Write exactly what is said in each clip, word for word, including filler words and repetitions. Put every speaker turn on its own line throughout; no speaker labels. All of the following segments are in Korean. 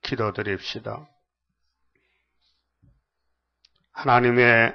기도드립시다. 하나님의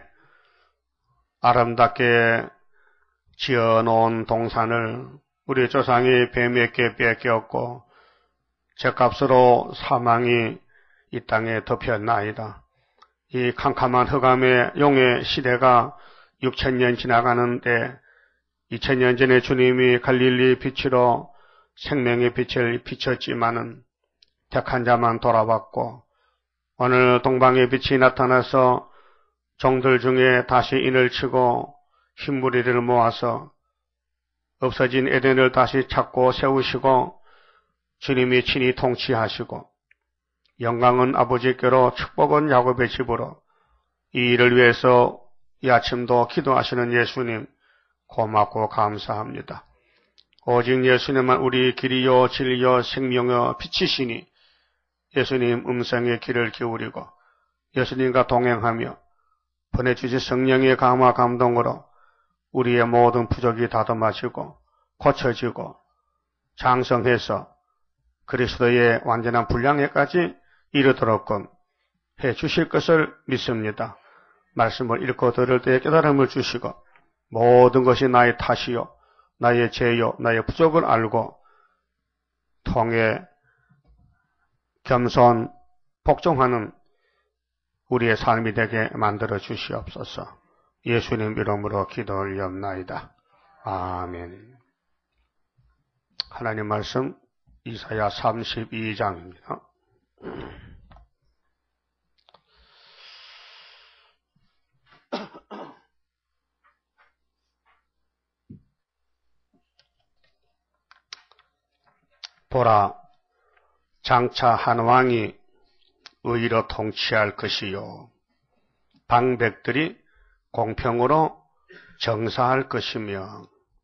아름답게 지어놓은 동산을 우리 조상이 뱀에게 뺏겼고 죗값으로 사망이 이 땅에 덮였나이다. 이 캄캄한 흑암의 용의 시대가 육천 년 지나가는데 이천 년 전에 주님이 갈릴리 빛으로 생명의 빛을 비췄지만은 택한 자만 돌아봤고 오늘 동방의 빛이 나타나서 종들 중에 다시 인을 치고 흰무리를 모아서 없어진 에덴을 다시 찾고 세우시고 주님이 친히 통치하시고 영광은 아버지께로 축복은 야곱의 집으로 이 일을 위해서 이 아침도 기도하시는 예수님 고맙고 감사합니다. 오직 예수님만 우리 길이요 진리요 생명요 빛이시니 예수님 음성의 귀를 기울이고 예수님과 동행하며 보내주신 성령의 감화 감동으로 우리의 모든 부족이 다듬어지고 고쳐지고 장성해서 그리스도의 완전한 분량에까지 이르도록끔 해주실 것을 믿습니다. 말씀을 읽고 들을 때에 깨달음을 주시고 모든 것이 나의 탓이요 나의 죄요 나의 부족을 알고 통해 겸손 복종하는 우리의 삶이 되게 만들어 주시옵소서. 예수님 이름으로 기도 올리옵나이다. 아멘. 하나님 말씀 이사야 삼십이 장입니다. 보라, 장차 한 왕이 의로 통치할 것이요 방백들이 공평으로 정사할 것이며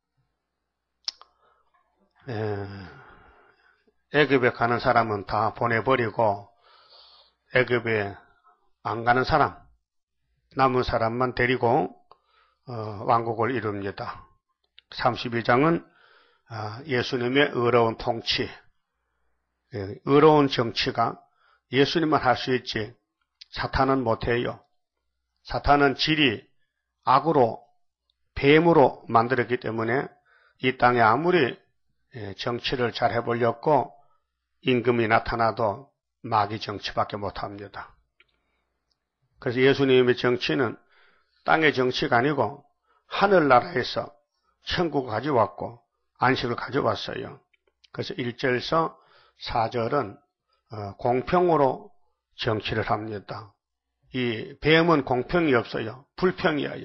에, 애굽에 가는 사람은 다 보내버리고 애굽에 안 가는 사람 남은 사람만 데리고 어, 왕국을 이룹니다. 삼십이 장은 아, 예수님의 의로운 통치, 예, 의로운 정치가 예수님만 할 수 있지 사탄은 못해요. 사탄은 질이 악으로 뱀으로 만들었기 때문에 이 땅에 아무리 정치를 잘 해보려고 임금이 나타나도 마귀 정치밖에 못합니다. 그래서 예수님의 정치는 땅의 정치가 아니고 하늘나라에서 천국을 가져왔고 안식을 가져왔어요. 그래서 일 절에서 사 절은 공평으로 정치를 합니다. 이 뱀은 공평이 없어요. 불평이에요.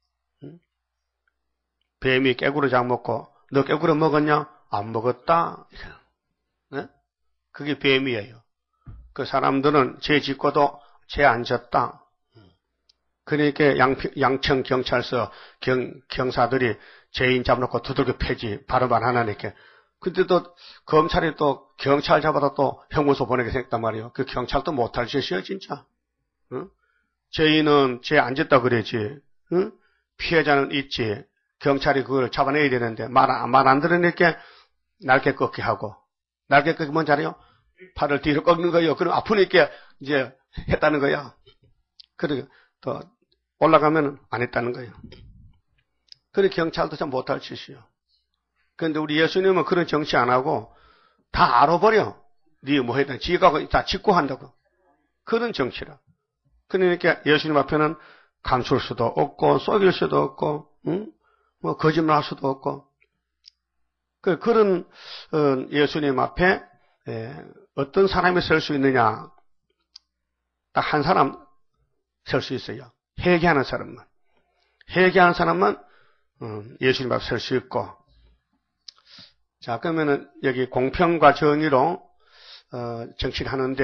뱀이 깨구려 잡먹고 너 깨구려 먹었냐? 안 먹었다. 네? 그게 뱀이에요. 그 사람들은 죄 짓고도 죄 안 졌다. 그러니까 양, 양천 경찰서 경, 경사들이 죄인 잡아놓고 두들겨 패지 발음 안 하나니까. 근데 또 검찰이 또 경찰 잡아다 또 형무소 보내게 생겼단 말이에요. 그 경찰도 못할 짓이에요 진짜. 응? 죄인은 죄 안 짓다 그러지. 응? 피해자는 있지. 경찰이 그걸 잡아내야 되는데 말 안 들으니까 날개 꺾기 하고. 날개 꺾기 뭔지 알아요? 팔을 뒤로 꺾는 거예요. 그럼 아프니까 이제 했다는 거야. 그리고 또 올라가면 안 했다는 거예요. 그래 경찰도 참 못할 짓이요. 그런데 우리 예수님은 그런 정치 안 하고 다 알아버려. 네 뭐 했든 지가 다 짓고 한다고. 그런 정치라. 그러니까 예수님 앞에는 감출 수도 없고 속일 수도 없고 응? 뭐 거짓말할 수도 없고 그 그런 예수님 앞에 어떤 사람이 설 수 있느냐? 딱 한 사람 설 수 있어요. 회개하는 사람만. 회개하는 사람만 예수님 앞에 설 수 있고. 자, 그러면은 여기 공평과 정의로 어, 정치를 하는데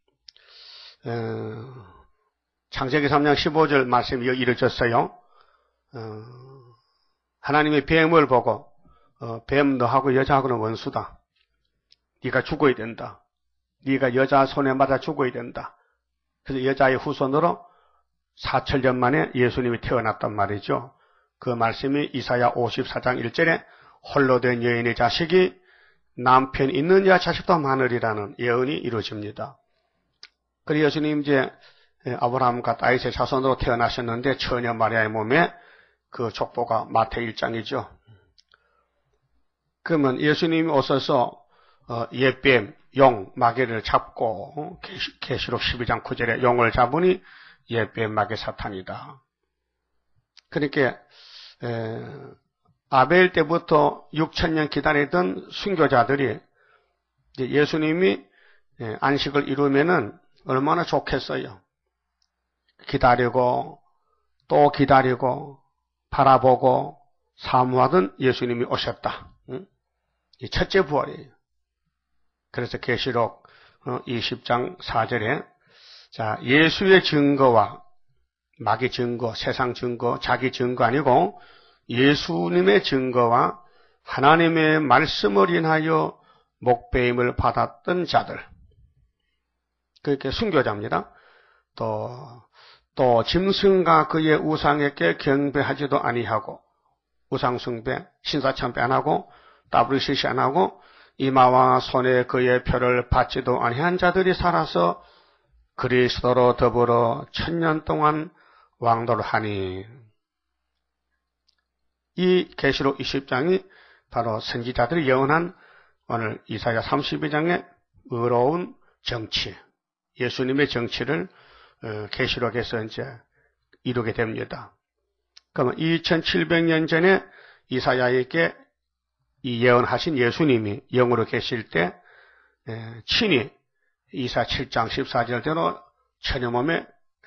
어, 창세기 삼 장 십오 절 말씀이 이루어졌어요. 어, 하나님이 뱀을 보고 어, 뱀 너하고 여자하고는 원수다. 네가 죽어야 된다. 네가 여자 손에 맞아 죽어야 된다. 그래서 여자의 후손으로 사천 년 만에 예수님이 태어났단 말이죠. 그 말씀이 이사야 오십사 장 일 절에 홀로 된 여인의 자식이 남편 있는 자 자식도 많으리라는 예언이 이루어집니다. 그리고 예수님 이제 아브라함과 다윗의 자손으로 태어나셨는데 처녀 마리아의 몸에 그 족보가 마태 일 장이죠. 그러면 예수님이 오셔서 옛뱀, 용, 마귀를 잡고 계시록 십이 장 구 절에 용을 잡으니 옛뱀, 마귀, 사탄이다. 그러니까 에, 아벨 때부터 육천 년 기다리던 순교자들이 예수님이 안식을 이루면은 얼마나 좋겠어요. 기다리고 또 기다리고 바라보고 사모하던 예수님이 오셨다. 이 첫째 부활이에요. 그래서 계시록 이십 장 사 절에 자 예수의 증거와 마귀 증거, 세상 증거, 자기 증거 아니고 예수님의 증거와 하나님의 말씀을 인하여 목배임을 받았던 자들. 그렇게 순교자입니다. 또, 또 짐승과 그의 우상에게 경배하지도 아니하고 우상숭배, 신사참배 안 하고 따브리시시 안 하고 이마와 손에 그의 표를 받지도 아니한 자들이 살아서 그리스도로 더불어 천년 동안 왕도를 하니 이 계시록 이십 장이 바로 선지자들이 예언한 오늘 이사야 삼십이 장의 의로운 정치, 예수님의 정치를 계시록에서 이제 이루게 됩니다. 그러면 이천칠백 년 전에 이사야에게 이 예언하신 예수님이 영으로 계실 때 친히 이사 칠 장 십사 절대로 처녀 몸에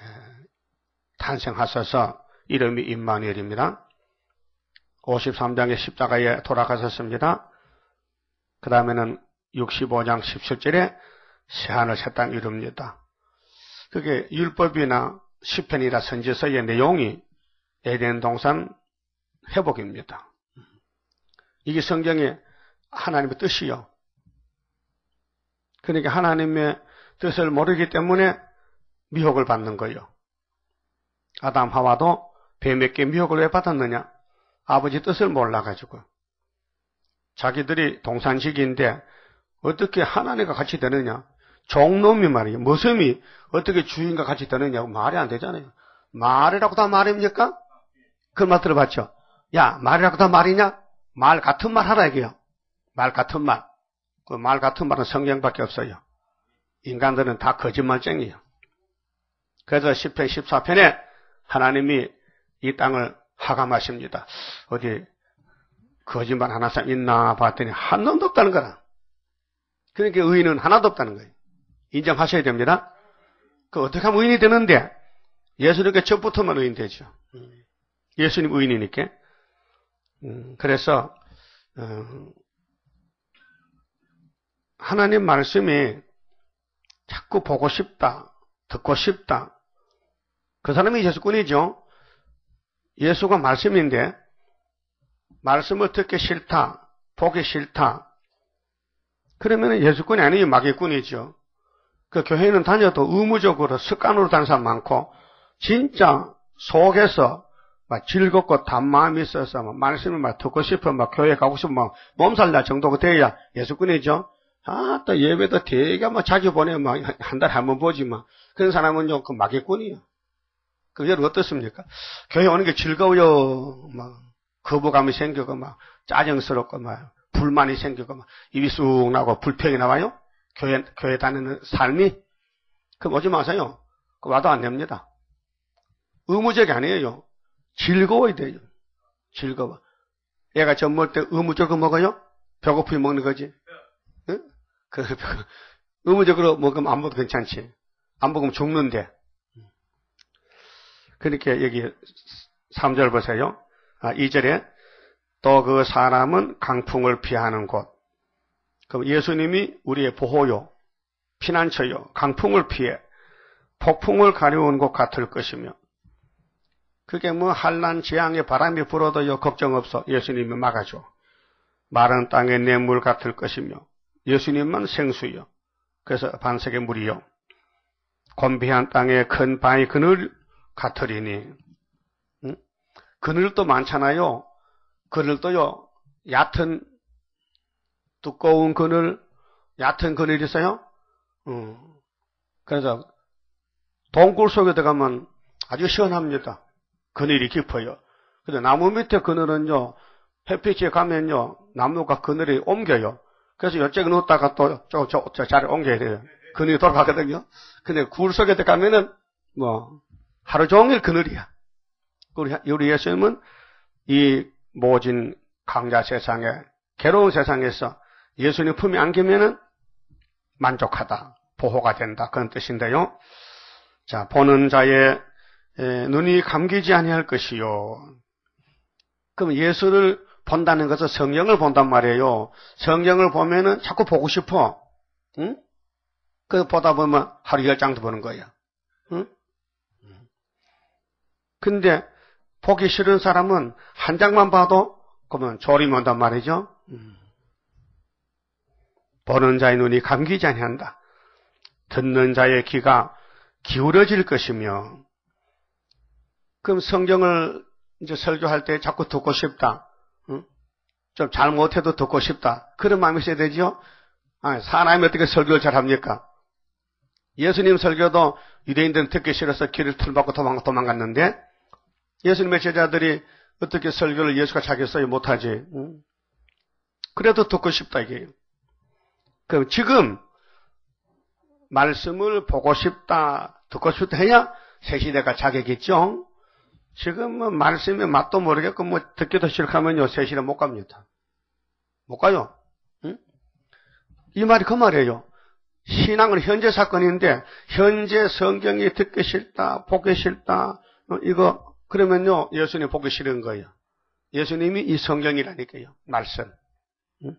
탄생하셔서 이름이 임마누엘입니다. 오십삼 장의 십자가에 돌아가셨습니다. 그 다음에는 육십오 장 십칠 절에 새하늘 새 땅 이룹니다. 그게 율법이나 시편이나 선지서의 내용이 에덴 동산 회복입니다. 이게 성경의 하나님의 뜻이요. 그러니까 하나님의 뜻을 모르기 때문에 미혹을 받는 거예요. 아담 하와도 뱀에게 미혹을 왜 받았느냐? 아버지 뜻을 몰라가지고. 자기들이 동산식인데 어떻게 하나님과 같이 되느냐? 종놈이 말이에요. 모섬이 어떻게 주인과 같이 되느냐고 말이 안 되잖아요. 말이라고 다 말입니까? 그 말 들어봤죠? 야, 말이라고 다 말이냐? 말 같은 말 하라 이게요. 말 같은 말. 그 말 같은 말은 성경밖에 없어요. 인간들은 다 거짓말쟁이에요. 그래서 시편 십사 편에 하나님이 이 땅을 하감하십니다. 어디 거짓말 하나 사람 있나 봤더니 한 놈도 없다는 거라. 그러니까 의인은 하나도 없다는 거예요. 인정하셔야 됩니다. 그 어떻게 하면 의인이 되는데 예수님께 첫부터만 의인 되죠. 예수님 의인이니까. 그래서 하나님 말씀이 자꾸 보고 싶다, 듣고 싶다. 그 사람이 예수꾼이죠. 예수가 말씀인데 말씀을 듣기 싫다, 보기 싫다. 그러면 예수꾼이 아니고 마귀꾼이죠. 그 교회는 다녀도 의무적으로 습관으로 다니는 사람 많고 진짜 속에서 막 즐겁고 단마음이 있어서 막 말씀을 막 듣고 싶어 막 교회 가고 싶어 막 몸살 날 정도가 돼야 예수꾼이죠. 아, 또 예배도 되게 막 자주 보내 막 한 달에 한 번 보지 막 그런 사람은요 그 마귀꾼이요. 그 여러분 어떻습니까? 교회 오는 게 즐거워요. 막 거부감이 생기고 막 짜증스럽고 막 불만이 생기고 막 입이 쑥 나고 불평이 나와요. 교회 교회 다니는 삶이 그럼 오지 마세요. 그 와도 안 됩니다. 의무적이 아니에요. 즐거워야 돼요. 즐거워. 애가 젖 먹을 때 의무적으로 먹어요? 배고프게 먹는 거지. 응? 그 의무적으로 먹으면 안 먹어도 괜찮지. 안 먹으면 죽는데. 그러니까 여기 삼 절 보세요. 아, 이 절에 또 그 사람은 강풍을 피하는 곳. 그럼 예수님이 우리의 보호요, 피난처요, 강풍을 피해 폭풍을 가려운 곳 같을 것이며 그게 뭐 한란 재앙의 바람이 불어도요 걱정 없어. 예수님이 막아줘. 마른 땅의 냇물 같을 것이며 예수님만 생수요. 그래서 반석의 물이요. 곤비한 땅의 큰 바위 그늘 같으리니. 응? 그늘도 많잖아요. 그늘도요 얕은 두꺼운 그늘, 얕은 그늘이 있어요. 응. 그래서 동굴 속에 들어가면 아주 시원합니다. 그늘이 깊어요. 근데 나무 밑에 그늘은요, 햇빛이 가면요, 나무가 그늘이 옮겨요. 그래서 이쪽에 놓다가 또, 저, 저, 저 자리에 옮겨야 돼요. 그늘이 돌아가거든요. 근데 굴 속에 들어가면은, 뭐, 하루 종일 그늘이야. 우리, 우리 예수님은 이 모진 강자 세상에, 괴로운 세상에서 예수님 품에 안기면은 만족하다, 보호가 된다. 그런 뜻인데요. 자, 보는 자의 에, 눈이 감기지 아니할 것이요. 그럼 예수를 본다는 것은 성경을 본단 말이에요. 성경을 보면은 자꾸 보고 싶어. 응? 그 보다 보면 하루 열 장도 보는 거야. 응? 근데 보기 싫은 사람은 한 장만 봐도 그러면 졸음이 온단 말이죠. 음. 보는 자의 눈이 감기지 아니한다. 듣는 자의 귀가 기울어질 것이며. 그럼 성경을 이제 설교할 때 자꾸 듣고 싶다. 응? 좀 잘못해도 듣고 싶다. 그런 마음이 있어야 되죠. 아, 사람이 어떻게 설교를 잘합니까? 예수님 설교도 유대인들은 듣기 싫어서 길을 틀받고 도망, 도망갔는데 예수님의 제자들이 어떻게 설교를 예수가 자기였어요? 못하지. 응? 그래도 듣고 싶다 이게요. 그럼 지금 말씀을 보고 싶다, 듣고 싶다 해야 새 시대가 자격있죠. 지금은 말씀의 맛도 모르겠고 뭐 듣기도 싫어하면요 새 시대 못 갑니다. 못 가요. 응? 이 말이 그 말이에요. 신앙은 현재 사건인데 현재 성경이 듣기 싫다, 보기 싫다, 이거 그러면요 예수님 보기 싫은 거예요. 예수님이 이 성경이라니까요. 말씀. 응?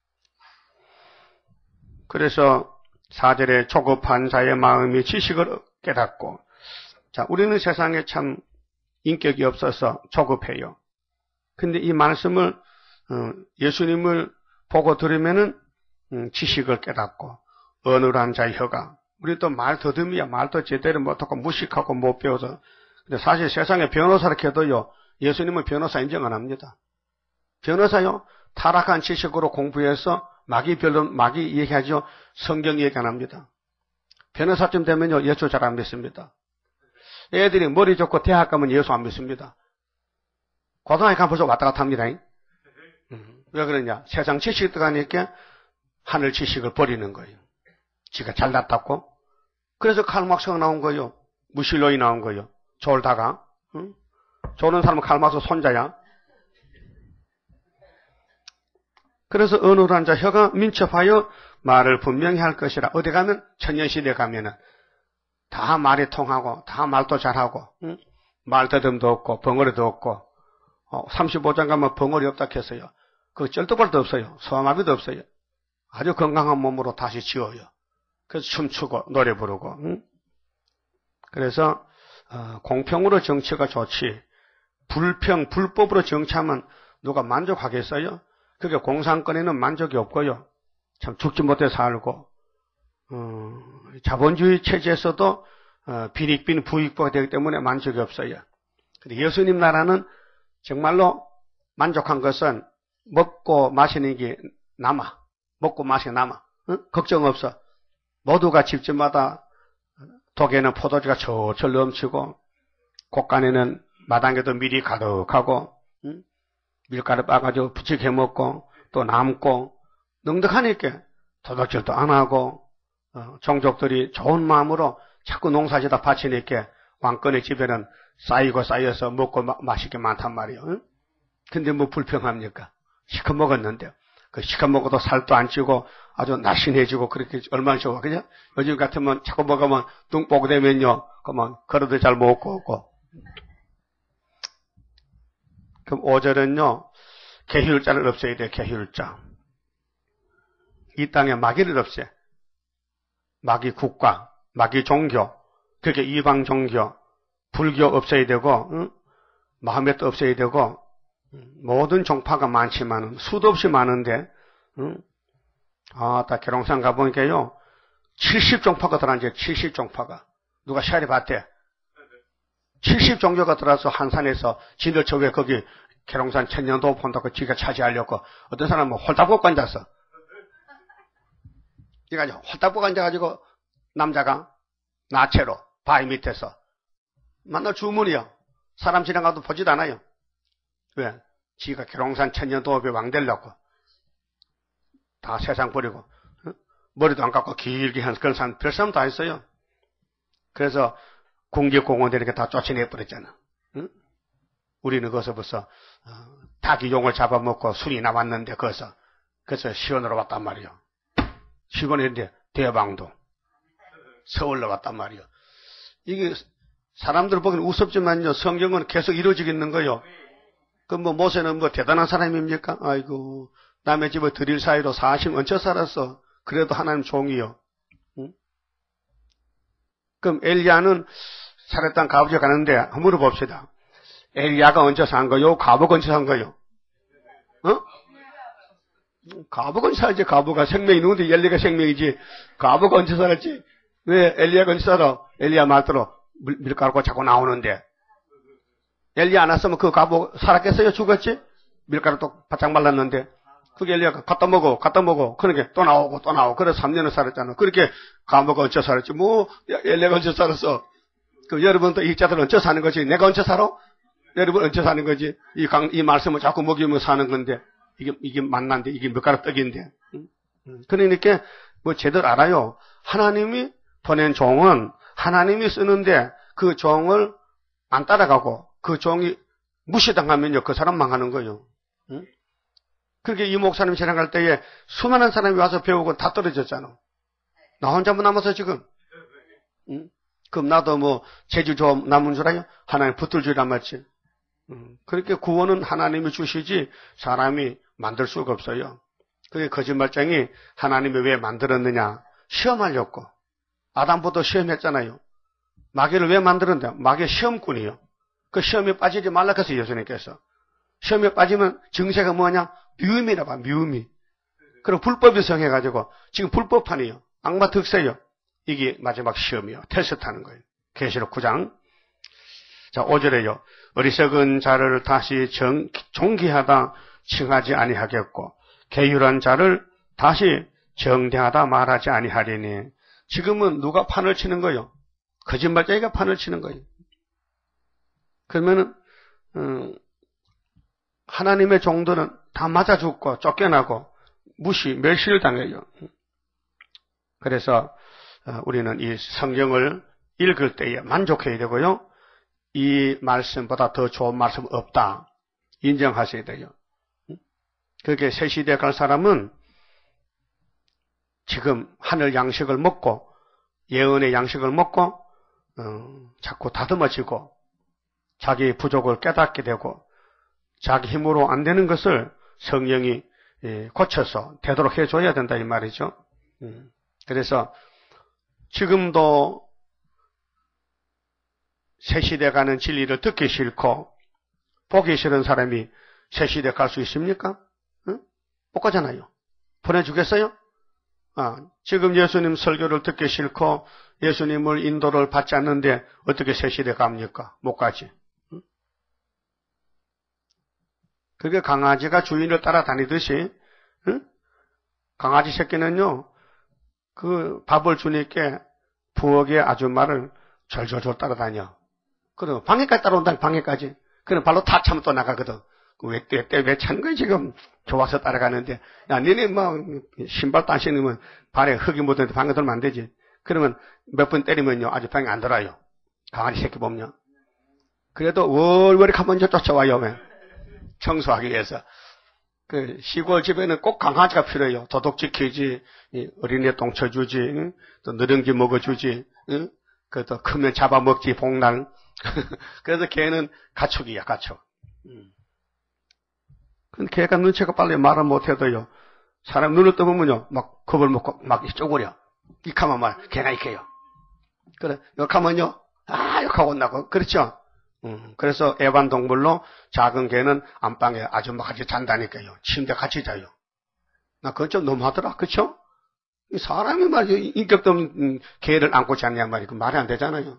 그래서 사 절에 조급한 자의 마음이 지식을 깨닫고. 자, 우리는 세상에 참 인격이 없어서 조급해요. 근데 이 말씀을 예수님을 보고 들으면은 지식을 깨닫고 어눌한 자의 혀가. 우리 또 말 더듬이야. 말도 제대로 못하고 무식하고 못 배워서. 근데 사실 세상에 변호사를 해도요 예수님은 변호사 인정 안 합니다. 변호사요 타락한 지식으로 공부해서 마귀 변론 마귀 얘기하죠. 성경 얘기 안 합니다. 변호사쯤 되면요 예수 잘 안 믿습니다. 애들이 머리 좋고 대학 가면 예수 안 믿습니다. 고등학교 가면 벌써 왔다 갔다 합니다. 음, 왜 그러냐? 세상 지식 들어가니까 하늘 지식을 버리는 거예요. 지가 잘났다고. 그래서 칼막스가 나온 거예요. 무실로이 나온 거예요. 졸다가. 응? 조는 사람은 칼막스 손자야. 그래서 어눌한 자 혀가 민첩하여 말을 분명히 할 것이라. 어디 가면 천년시대 가면은 다 말이 통하고 다 말도 잘하고 응? 말더듬도 없고 벙어리도 없고 어, 삼십오 장 가면 벙어리 없다 했어요. 그 쩔뚝발도 없어요. 소아마비도 없어요. 아주 건강한 몸으로 다시 지어요. 그래서 춤추고 노래 부르고 응? 그래서 어, 공평으로 정치가 좋지 불평 불법으로 정치하면 누가 만족하겠어요? 그게 공산권에는 만족이 없고요. 참 죽지 못해 살고 어, 자본주의 체제에서도 어, 빈익빈 부익부가 되기 때문에 만족이 없어요. 근데 예수님 나라는 정말로 만족한 것은 먹고 마시는 게 남아. 먹고 마시는 남아. 응? 걱정 없어. 모두가 집집마다 독에는 포도주가 철철 넘치고 곳간에는 마당에도 밀이 가득하고 응? 밀가루 빠가지고 부치게 먹고 또 남고 넉넉하니까 도둑질도 안 하고 어, 종족들이 좋은 마음으로 자꾸 농사지다 바치니까 왕권의 집에는 쌓이고 쌓여서 먹고 마, 맛있게 많단 말이에요. 응? 근데 뭐 불평합니까? 시커 먹었는데 그 시커 먹어도 살도 안 찌고 아주 날씬해지고 그렇게 얼마나 좋아. 그죠? 요즘 같으면 자꾸 먹으면 뚱 보게 되면요. 그러면 걸어도 잘 못 걷고. 그럼 오 절은요. 계율자를 없애야 돼. 계율자. 이 땅에 마귀를 없애. 마귀 국가, 마귀 종교, 그게 이방 종교, 불교 없애야 되고 응? 마음에도 없애야 되고 모든 종파가 많지만 수도 없이 많은데 응? 아, 딱 계룡산 가보니까요 칠십 종파가 들어앉아요. 칠십 종파가 누가 시간이 봤대. 칠십 종교가 들어와서 한산에서 진도초에 거기 계룡산 천년도 본다고 지가 차지하려고 어떤 사람은 홀딱 벗고 앉았어. 그러니까 홀딱 벗고 앉아가지고 남자가 나체로 바위 밑에서. 만날 주문이요. 사람 지나가도 보지도 않아요. 왜? 지가 계룡산 천년도읍의 왕 되려고. 다 세상 버리고. 어? 머리도 안 깎고 길게 한 그런 사람 별 사람 다 있어요. 그래서 국립공원들에게 다 쫓아내버렸잖아. 응? 우리는 거기서 벌써 어, 닭이용을 잡아먹고 술이 남았는데 거기서 그래서 시원으로 왔단 말이요. 시원했는데 대방도 서울로 왔단 말이요. 이게 사람들 보기엔 우습지만요. 성경은 계속 이루어지겠는 거요. 그럼 뭐 모세는 뭐 대단한 사람입니까? 아이고 남의 집에 들일 사이로 사십 얹혀 살았어. 그래도 하나님 종이요. 응? 그럼 엘리야는 사렙당 가부에 가는데 한번 물어봅시다. 엘리야가 얹혀 산 거요? 가부가 얹혀 산 거요? 어? 가부가 얹혀 살지. 가부가 생명이 있는데 엘리야가 생명이지. 가부가 얹혀 살았지. 왜 엘리야가 얹혀 살아? 엘리야 말대로 밀가루가 자꾸 나오는데 엘리야 안 왔으면 그 가부 살았겠어요? 죽었지? 밀가루 또 바짝 말랐는데 그게 엘리야가 갖다 먹어 갖다 먹어 그러니까 또 나오고 또 나오고 그래서 삼 년을 살았잖아. 그렇게 가부가 얹혀 살았지. 뭐 엘리야가 얹혀 살았어. 그 여러분도 이 자들은 얹혀 사는 거지. 내가 얹혀 살아? 여러분 얹혀 사는 거지. 이, 강, 이 말씀을 자꾸 먹이면 사는 건데 이게 이게 만난데 이게 밀가루 떡인데. 응? 응. 그러니까 뭐 제대로 알아요. 하나님이 보낸 종은 하나님이 쓰는데 그 종을 안 따라가고 그 종이 무시당하면요 그 사람 망하는 거예요. 응? 그렇게 이 목사님 지나갈 때에 수많은 사람이 와서 배우고 다 떨어졌잖아. 나 혼자만 남아서 지금. 응? 그럼 나도 뭐 재주 좀 남은 줄 알아요? 하나님 붙들 줄 남았지. 응. 그렇게 구원은 하나님이 주시지 사람이 만들 수가 없어요. 그게 거짓말쟁이 하나님이 왜 만들었느냐? 시험하려고. 아담부터 시험했잖아요. 마귀를 왜 만들었는데? 마귀 시험꾼이요. 그 시험에 빠지지 말라 그래서 예수님께서. 시험에 빠지면 증세가 뭐냐? 미움이라 봐, 미움이. 그럼 불법이 성해가지고 지금 불법판이요. 악마 특세요. 이게 마지막 시험이요. 테스트하는 거예요. 계시록 구 장. 자, 오 절에요. 어리석은 자를 다시 정, 존귀하다 칭하지 아니하겠고 계율한 자를 다시 정대하다 말하지 아니하리니. 지금은 누가 판을 치는 거예요? 거짓말쟁이가 판을 치는 거예요. 그러면은 음, 하나님의 종들은 다 맞아 죽고 쫓겨나고 무시, 멸시를 당해요. 그래서 우리는 이 성경을 읽을 때에 만족해야 되고요. 이 말씀보다 더 좋은 말씀 없다. 인정하셔야 돼요. 그렇게 새 시대에 갈 사람은 지금 하늘 양식을 먹고 예언의 양식을 먹고 어, 자꾸 다듬어지고 자기 부족을 깨닫게 되고 자기 힘으로 안 되는 것을 성령이 예, 고쳐서 되도록 해줘야 된다 이 말이죠. 음, 그래서 지금도 새 시대 가는 진리를 듣기 싫고 보기 싫은 사람이 새 시대 갈 수 있습니까? 응? 못 가잖아요. 보내주겠어요? 아, 지금 예수님 설교를 듣기 싫고 예수님을 인도를 받지 않는데 어떻게 새 시대 갑니까? 못 가지. 응? 그게 강아지가 주인을 따라다니듯이 응? 강아지 새끼는요 그 밥을 주니까 부엌의 아줌마를 절절절 따라다녀. 그럼 방해까지 따라온다. 방해까지. 그럼 발로 다 차면 또 나가거든. 왜, 왜, 왜, 왜 찬 거야 지금? 좋아서 따라가는데. 야, 니네 뭐 신발도 안 신으면 발에 흙이 묻었는데 방에 들면 안 되지. 그러면 몇 번 때리면요 아주 방에 안 들어요. 강아지 새끼 보면요. 그래도 월월이 가면 쫓아와요. 왜? 청소하기 위해서. 그 시골 집에는 꼭 강아지가 필요해요. 도둑 지키지, 어린애 똥 쳐주지, 또 누룽지 먹어주지, 그또 크면 잡아먹지 복날. 그래서 걔는 가축이야, 가축. 근데 걔가 눈치가 빨리 말을 못해도요. 사람 눈을 떠보면요, 막 겁을 먹고 막 쪼그려. 이카면 말, 걔가 이게요. 그래, 욕하면요, 아, 욕하고 나고, 그렇죠? 음, 그래서 애완동물로 작은 개는 안방에 아줌마 같이 잔다니까요. 침대 같이 자요. 나 그건 좀 너무하더라. 그쵸? 사람이 말이죠. 인격도 없는 개를 안고 자냐 말이고 말이 안 되잖아요.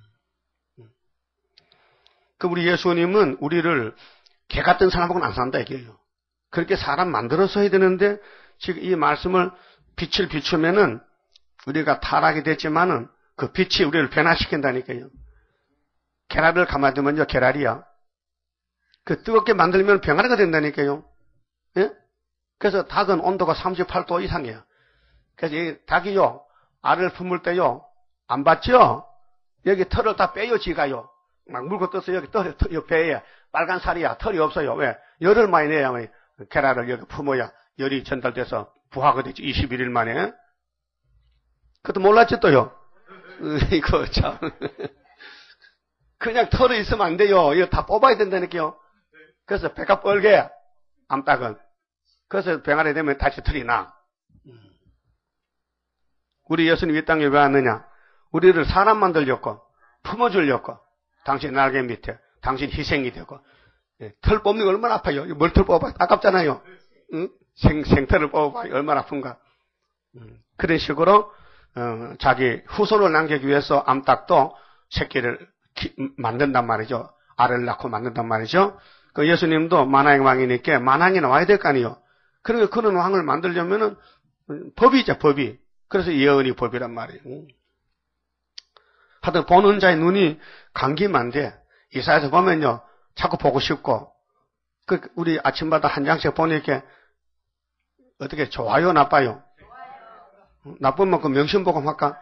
그 우리 예수님은 우리를 개 같은 사람하고는 안 산다 이게요. 그렇게 사람 만들어서 해야 되는데 지금 이 말씀을 빛을 비추면은 우리가 타락이 됐지만은 그 빛이 우리를 변화시킨다니까요. 계란을 가만두면요, 계란이야. 그 뜨겁게 만들면 병아리가 된다니까요. 예? 그래서 닭은 온도가 삼십팔 도 이상이에요. 그래서 이 닭이요, 알을 품을 때요, 안 받죠? 여기 털을 다 빼요, 지가요. 막 물고 떠서 여기 털, 털, 배에 빨간 살이야. 털이 없어요. 왜? 열을 많이 내야 계란을 여기 품어야 열이 전달돼서 부화가 되지. 이십일 일 만에. 그것도 몰랐지 또요. 이거 참. 그냥 털이 있으면 안 돼요. 이거 다 뽑아야 된다니까요. 그래서 배가 뻘게, 암탉은. 그래서 병아리 되면 다시 털이 나. 우리 예수님 이 땅에 왜 왔느냐? 우리를 사람 만들려고, 품어주려고, 당신 날개 밑에, 당신 희생이 되고, 예, 털 뽑는 거 얼마나 아파요. 멀털 뽑아, 아깝잖아요. 응? 생, 생털을 뽑아봐, 얼마나 아픈가. 음, 그런 식으로, 어, 자기 후손을 남기기 위해서 암탉도 새끼를 키, 만든단 말이죠. 알을 낳고 만든단 말이죠. 그 예수님도 만왕의 왕이니까 만왕이 나와야 될 거 아니에요. 그러니까 그런 왕을 만들려면은 법이죠, 법이. 그래서 예언이 법이란 말이에요. 하여튼 보는 자의 눈이 감기면 안 돼. 이사야서 보면요, 자꾸 보고 싶고, 그 우리 아침마다 한 장씩 보니까 어떻게 좋아요, 나빠요? 나쁘면 그 명심보감 할까?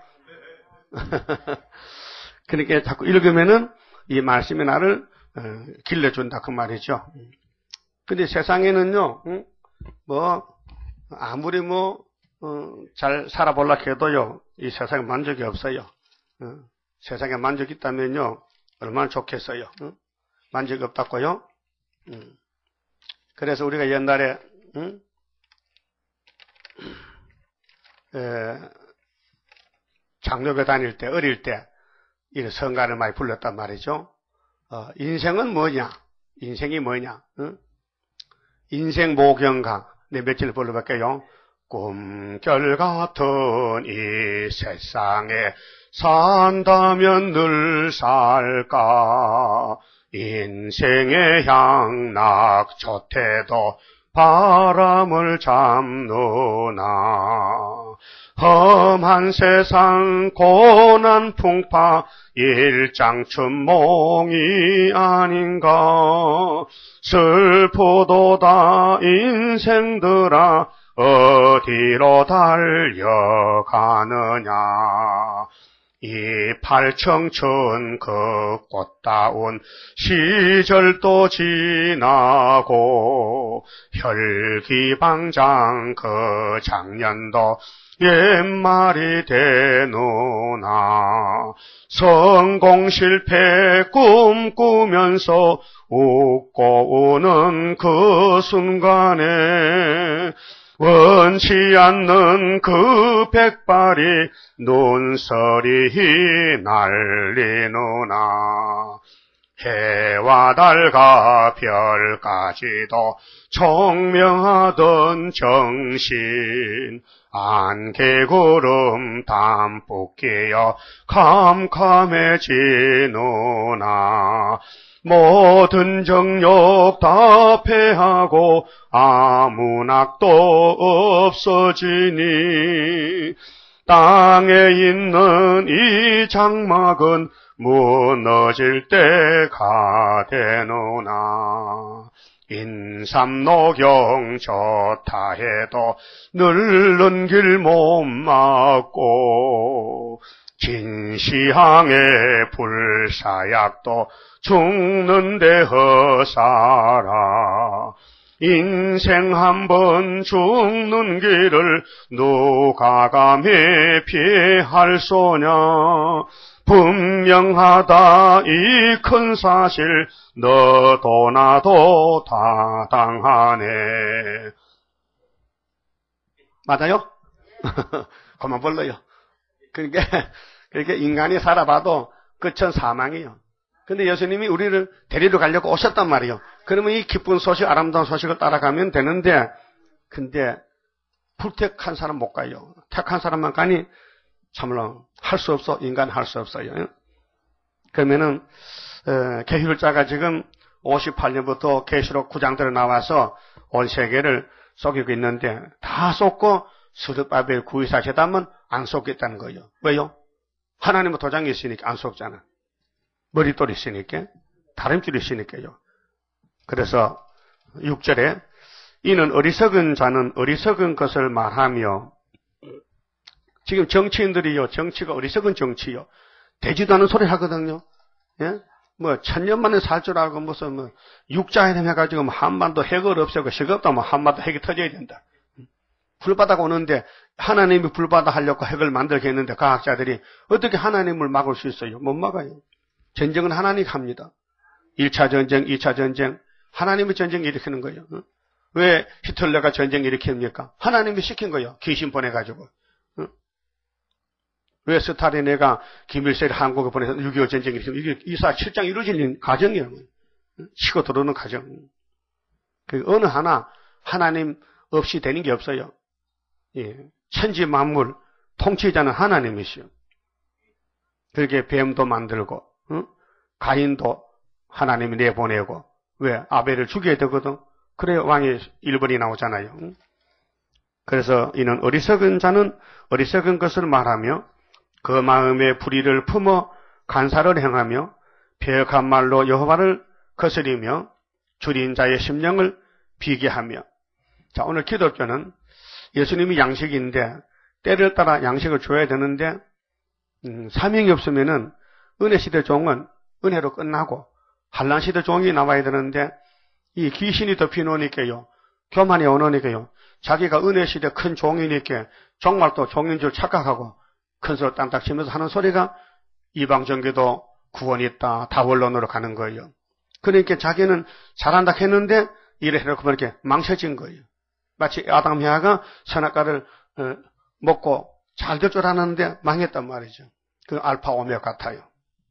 그러니까 자꾸 읽으면은 이 말씀이 나를 어, 길러준다 그 말이죠. 근데 세상에는요, 응? 뭐 아무리 뭐 잘 어, 살아보려 해도요, 이 세상에 만족이 없어요. 어, 세상에 만족이 있다면요, 얼마나 좋겠어요. 응? 만족이 없다고요? 응. 그래서 우리가 옛날에 응? 에, 장로교 다닐 때, 어릴 때 이런 성가를 많이 불렀단 말이죠. 어, 인생은 뭐냐? 인생이 뭐냐? 응? 인생 모경강. 네, 며칠 불러볼게요. 꿈결 같은 이 세상에 산다면 늘 살까? 인생의 향락 좋대도 바람을 잡누나. 험한 세상 고난 풍파 일장춘몽이 아닌가. 슬프도다 인생들아 어디로 달려가느냐. 이 팔청춘 그 꽃다운 시절도 지나고 혈기방장 그 작년도 옛말이 되누나. 성공 실패 꿈꾸면서 웃고 우는 그 순간에 원치 않는 그 백발이 눈서리 날리누나. 해와 달과 별까지도 청명하던 정신 안개구름 담뿍 끼어 캄캄해지누나. 모든 정욕 다 패하고 아무 낙도 없어지니 땅에 있는 이 장막은 무너질 때가 되누나. 인삼노경 좋다 해도 늘는 길 못 막고 진시황의 불사약도 죽는데 허사라. 인생 한 번 죽는 길을 누가 감히 피할 소냐. 분명하다 이 큰 사실 너도 나도 다 당하네. 맞아요? 그만 불러요. 그러니까, 그러니까 인간이 살아봐도 끝은 사망이에요. 근데 예수님이 우리를 데리러 가려고 오셨단 말이에요. 그러면 이 기쁜 소식, 아름다운 소식을 따라가면 되는데, 근데 불택한 사람 못 가요. 택한 사람만 가니 참으로 할 수 없어. 인간 할 수 없어요. 그러면은 어, 계시록자가 지금 오십팔 년부터 계시록 구 장대로 나와서 온 세계를 속이고 있는데 다 속고 스룹바벨 구이사 제단은 안 속겠다는 거예요. 왜요? 하나님은 도장이 있으니까 안 속잖아. 머릿돌이 있으니까, 다림줄이 있으니까요. 그래서 육 절에 이는 어리석은 자는 어리석은 것을 말하며, 지금 정치인들이요, 정치가 어리석은 정치요. 되지도 않은 소리 하거든요. 예? 뭐, 천년 만에 살 줄 알고 무슨 뭐, 육자회담 해가지고 뭐 한반도 핵을 없애고 시겁다 뭐 한반도 핵이 터져야 된다. 불바다가 오는데 하나님이 불바다 하려고 핵을 만들게 했는데 과학자들이 어떻게 하나님을 막을 수 있어요? 못 막아요. 전쟁은 하나님이 합니다. 일 차 전쟁, 이 차 전쟁, 하나님이 전쟁 일으키는 거예요. 왜 히틀러가 전쟁 일으킵니까? 하나님이 시킨 거예요. 귀신 보내가지고. 왜 스탈린애가 김일성을 한국에 보내서 육이오 전쟁 일으키면 이게 이사 칠 장 이루어지는 과정이에요. 치고 들어오는 과정. 그 어느 하나 하나님 없이 되는 게 없어요. 예. 천지 만물 통치자는 하나님이시요. 그렇게 뱀도 만들고, 응? 가인도 하나님이 내보내고, 왜? 아벨을 죽여야 되거든. 그래 왕의 일벌이 나오잖아요. 응? 그래서 이는 어리석은 자는 어리석은 것을 말하며 그 마음에 불의를 품어 간사를 행하며 배역한 말로 여호와를 거스리며 줄인 자의 심령을 비계하며. 자, 오늘 기독교는 예수님이 양식인데 때를 따라 양식을 줘야 되는데 음, 사명이 없으면은 은혜 시대 종은 은혜로 끝나고 환난 시대 종이 나와야 되는데 이 귀신이 덮여놓으니까요. 교만이 오너니까요. 자기가 은혜 시대 큰 종이니까 정말 또 종인 줄 착각하고 큰 소리 땅딱 치면서 하는 소리가 이방 종교도 구원이 있다. 다원론으로 가는 거예요. 그러니까 자기는 잘한다 했는데 이래 해놓고 이렇게 망쳐진 거예요. 마치 아담 해아가 선악과를 먹고 잘 될 줄 알았는데 망했단 말이죠. 그 알파 오메가 같아요.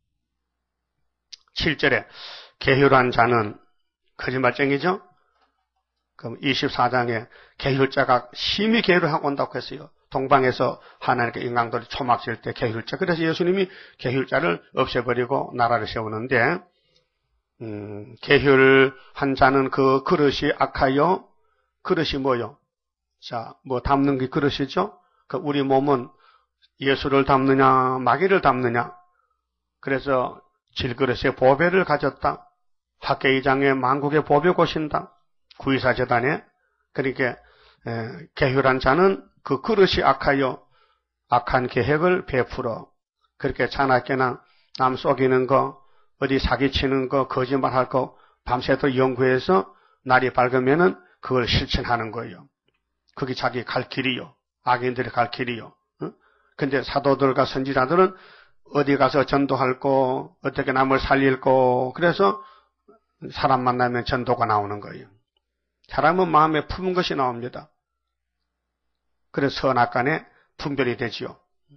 칠 절에 계율한 자는 거짓말쟁이죠. 그럼 이십사 장에 계율자가 심히 계율하고 온다고 했어요. 동방에서 하나님께 인간들이 초막질 때 계율자. 그래서 예수님이 계율자를 없애버리고 나라를 세우는데 음, 계율한 자는 그 그릇이 악하여. 그릇이 뭐요? 자, 뭐 담는 게 그릇이죠? 그 우리 몸은 예수를 담느냐, 마귀를 담느냐. 그래서 질그릇에 보배를 가졌다. 학계의장에 만국의 보배 고신다. 구이사 재단에. 그러니까 에, 계율한 자는 그 그릇이 악하여 악한 계획을 베풀어. 그렇게 자나깨나 남 속이는 거, 어디 사기치는 거, 거짓말할 거 밤새도록 연구해서 날이 밝으면은 그걸 실천하는 거예요. 그게 자기 갈 길이요. 악인들이 갈 길이요. 응? 근데 사도들과 선지자들은 어디 가서 전도할 거, 어떻게 남을 살릴 거, 그래서 사람 만나면 전도가 나오는 거예요. 사람은 마음에 품은 것이 나옵니다. 그래서 선악간에 분별이 되지요.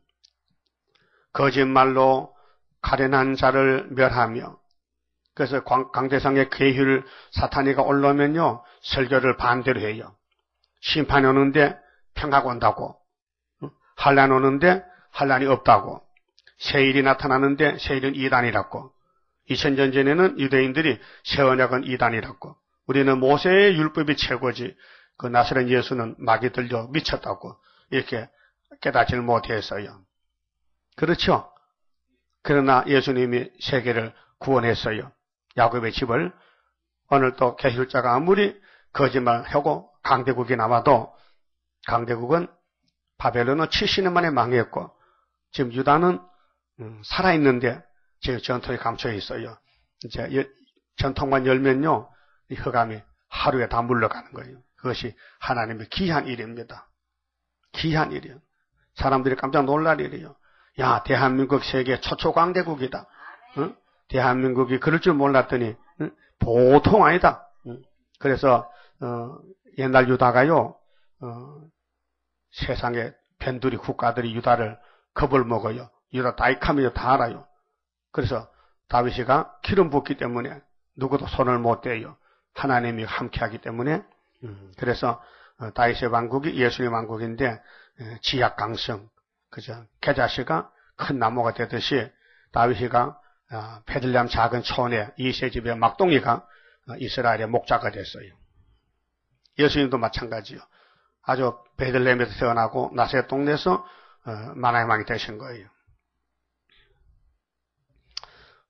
거짓말로 가련한 자를 멸하며, 그래서 강대상의 계율 사탄이가 올라오면요, 설교를 반대로 해요. 심판이 오는데 평화가 온다고, 환란 오는데 환란이 없다고, 세일이 나타나는데 세일은 이단이라고, 이천 년 전에는 유대인들이 새 언약은 이단이라고, 우리는 모세의 율법이 최고지, 그 나사렛 예수는 마귀 들려 미쳤다고 이렇게 깨닫지를 못했어요. 그렇죠? 그러나 예수님이 세계를 구원했어요. 야곱의 집을. 오늘 또 계율자가 아무리 거짓말하고 강대국이 나와도 강대국은 바벨론은 칠십 년 만에 망했고 지금 유다는 살아있는데 지금 전통에 감춰 있어요. 이제 전통만 열면요, 이 흑암이 하루에 다 물러가는 거예요. 그것이 하나님의 귀한 일입니다. 귀한 일이요. 사람들이 깜짝 놀랄 일이요. 야, 대한민국 세계 초초 강대국이다. 응? 대한민국이 그럴 줄 몰랐더니 응? 보통 아니다. 응? 그래서 어, 옛날 유다가요, 어, 세상에 변두리 국가들이 유다를 겁을 먹어요. 유다 다이카미도 다 알아요. 그래서 다윗이가 기름 붓기 때문에 누구도 손을 못 대요. 하나님이 함께하기 때문에. 음, 그래서 어, 다윗의 왕국이 예수의 왕국인데 에, 지약 강성, 그죠? 계자씨가 큰 나무가 되듯이 다윗이가 어, 베들레헴 작은 촌에 이세 집의 막둥이가 어, 이스라엘의 목자가 됐어요. 예수님도 마찬가지요. 아주 베들레헴에서 태어나고 나사렛 동네에서 어, 만화의 왕이 되신 거예요.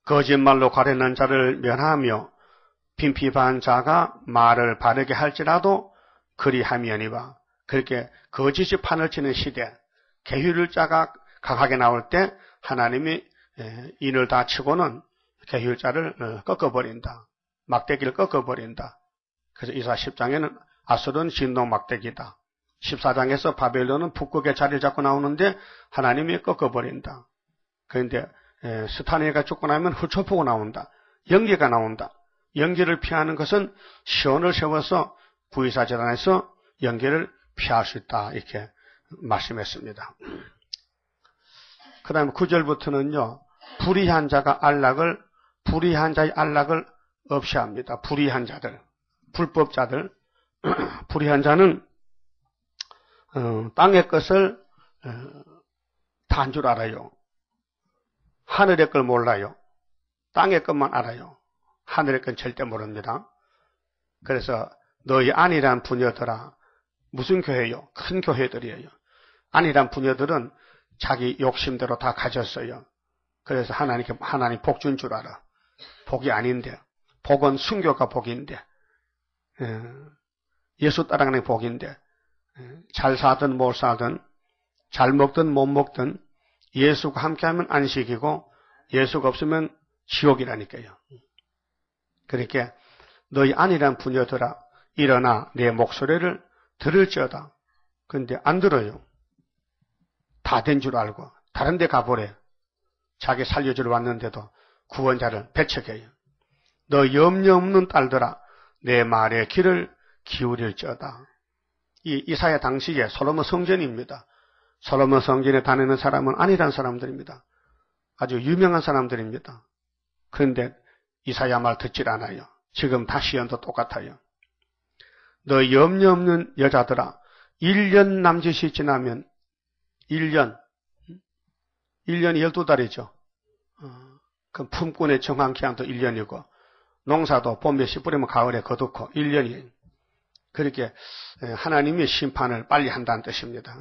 거짓말로 가려는 자를 면하며 빈핍한 자가 말을 바르게 할지라도 그리하면이와. 그렇게 거짓이 판을 치는 시대, 계율자가 강하게 나올 때 하나님이 인을 다 치고는 계율자를 꺾어버린다. 막대기를 꺾어버린다. 그래서 이사 십 장에는 아수르는 진동 막대기다. 십사 장에서 바벨론은 북극에 자리를 잡고 나오는데 하나님이 꺾어버린다. 그런데 스타니가 죽고 나면 훌초포가 나온다. 연기가 나온다. 연기를 피하는 것은 시온을 세워서 구이사재단에서 연기를 피할 수 있다. 이렇게 말씀했습니다. 그 다음에 구 절부터는요. 불의한 자가 안락을, 불의한 자의 안락을 없이 합니다. 불의한 자들, 불법자들. 불의한 자는 어, 땅의 것을 어, 다 한 줄 알아요. 하늘의 걸 몰라요. 땅의 것만 알아요. 하늘의 건 절대 모릅니다. 그래서 너희 아니란 부녀들아, 무슨 교회요? 큰 교회들이에요. 아니란 부녀들은 자기 욕심대로 다 가졌어요. 그래서 하나님, 하나님 복 준 줄 알아. 복이 아닌데, 복은 순교가 복인데, 예수 따라가는 복인데, 잘 사든 못 사든, 잘 먹든 못 먹든, 예수가 함께하면 안식이고, 예수가 없으면 지옥이라니까요. 그렇게 너희 아니란 부녀들아, 일어나 내 목소리를 들을지어다. 그런데 안 들어요. 다 된 줄 알고 다른 데 가보래. 자기 살려주러 왔는데도 구원자를 배척해요. 너 염려 없는 딸들아, 내 말에 귀를 기울일지어다. 이 이사야 당시에 솔로몬 성전입니다. 솔로몬 성전에 다니는 사람은 아니란 사람들입니다. 아주 유명한 사람들입니다. 그런데 이사야 말 듣질 않아요. 지금 다시연도 똑같아요. 너 염려 없는 여자들아, 일 년 남짓이 지나면 일 년, 일 년이 열두 달이죠. 그 품꾼의 정한기한도 일 년이고 농사도 봄에 씨 뿌리면 가을에 거두고 일 년이. 그렇게 하나님의 심판을 빨리 한다는 뜻입니다.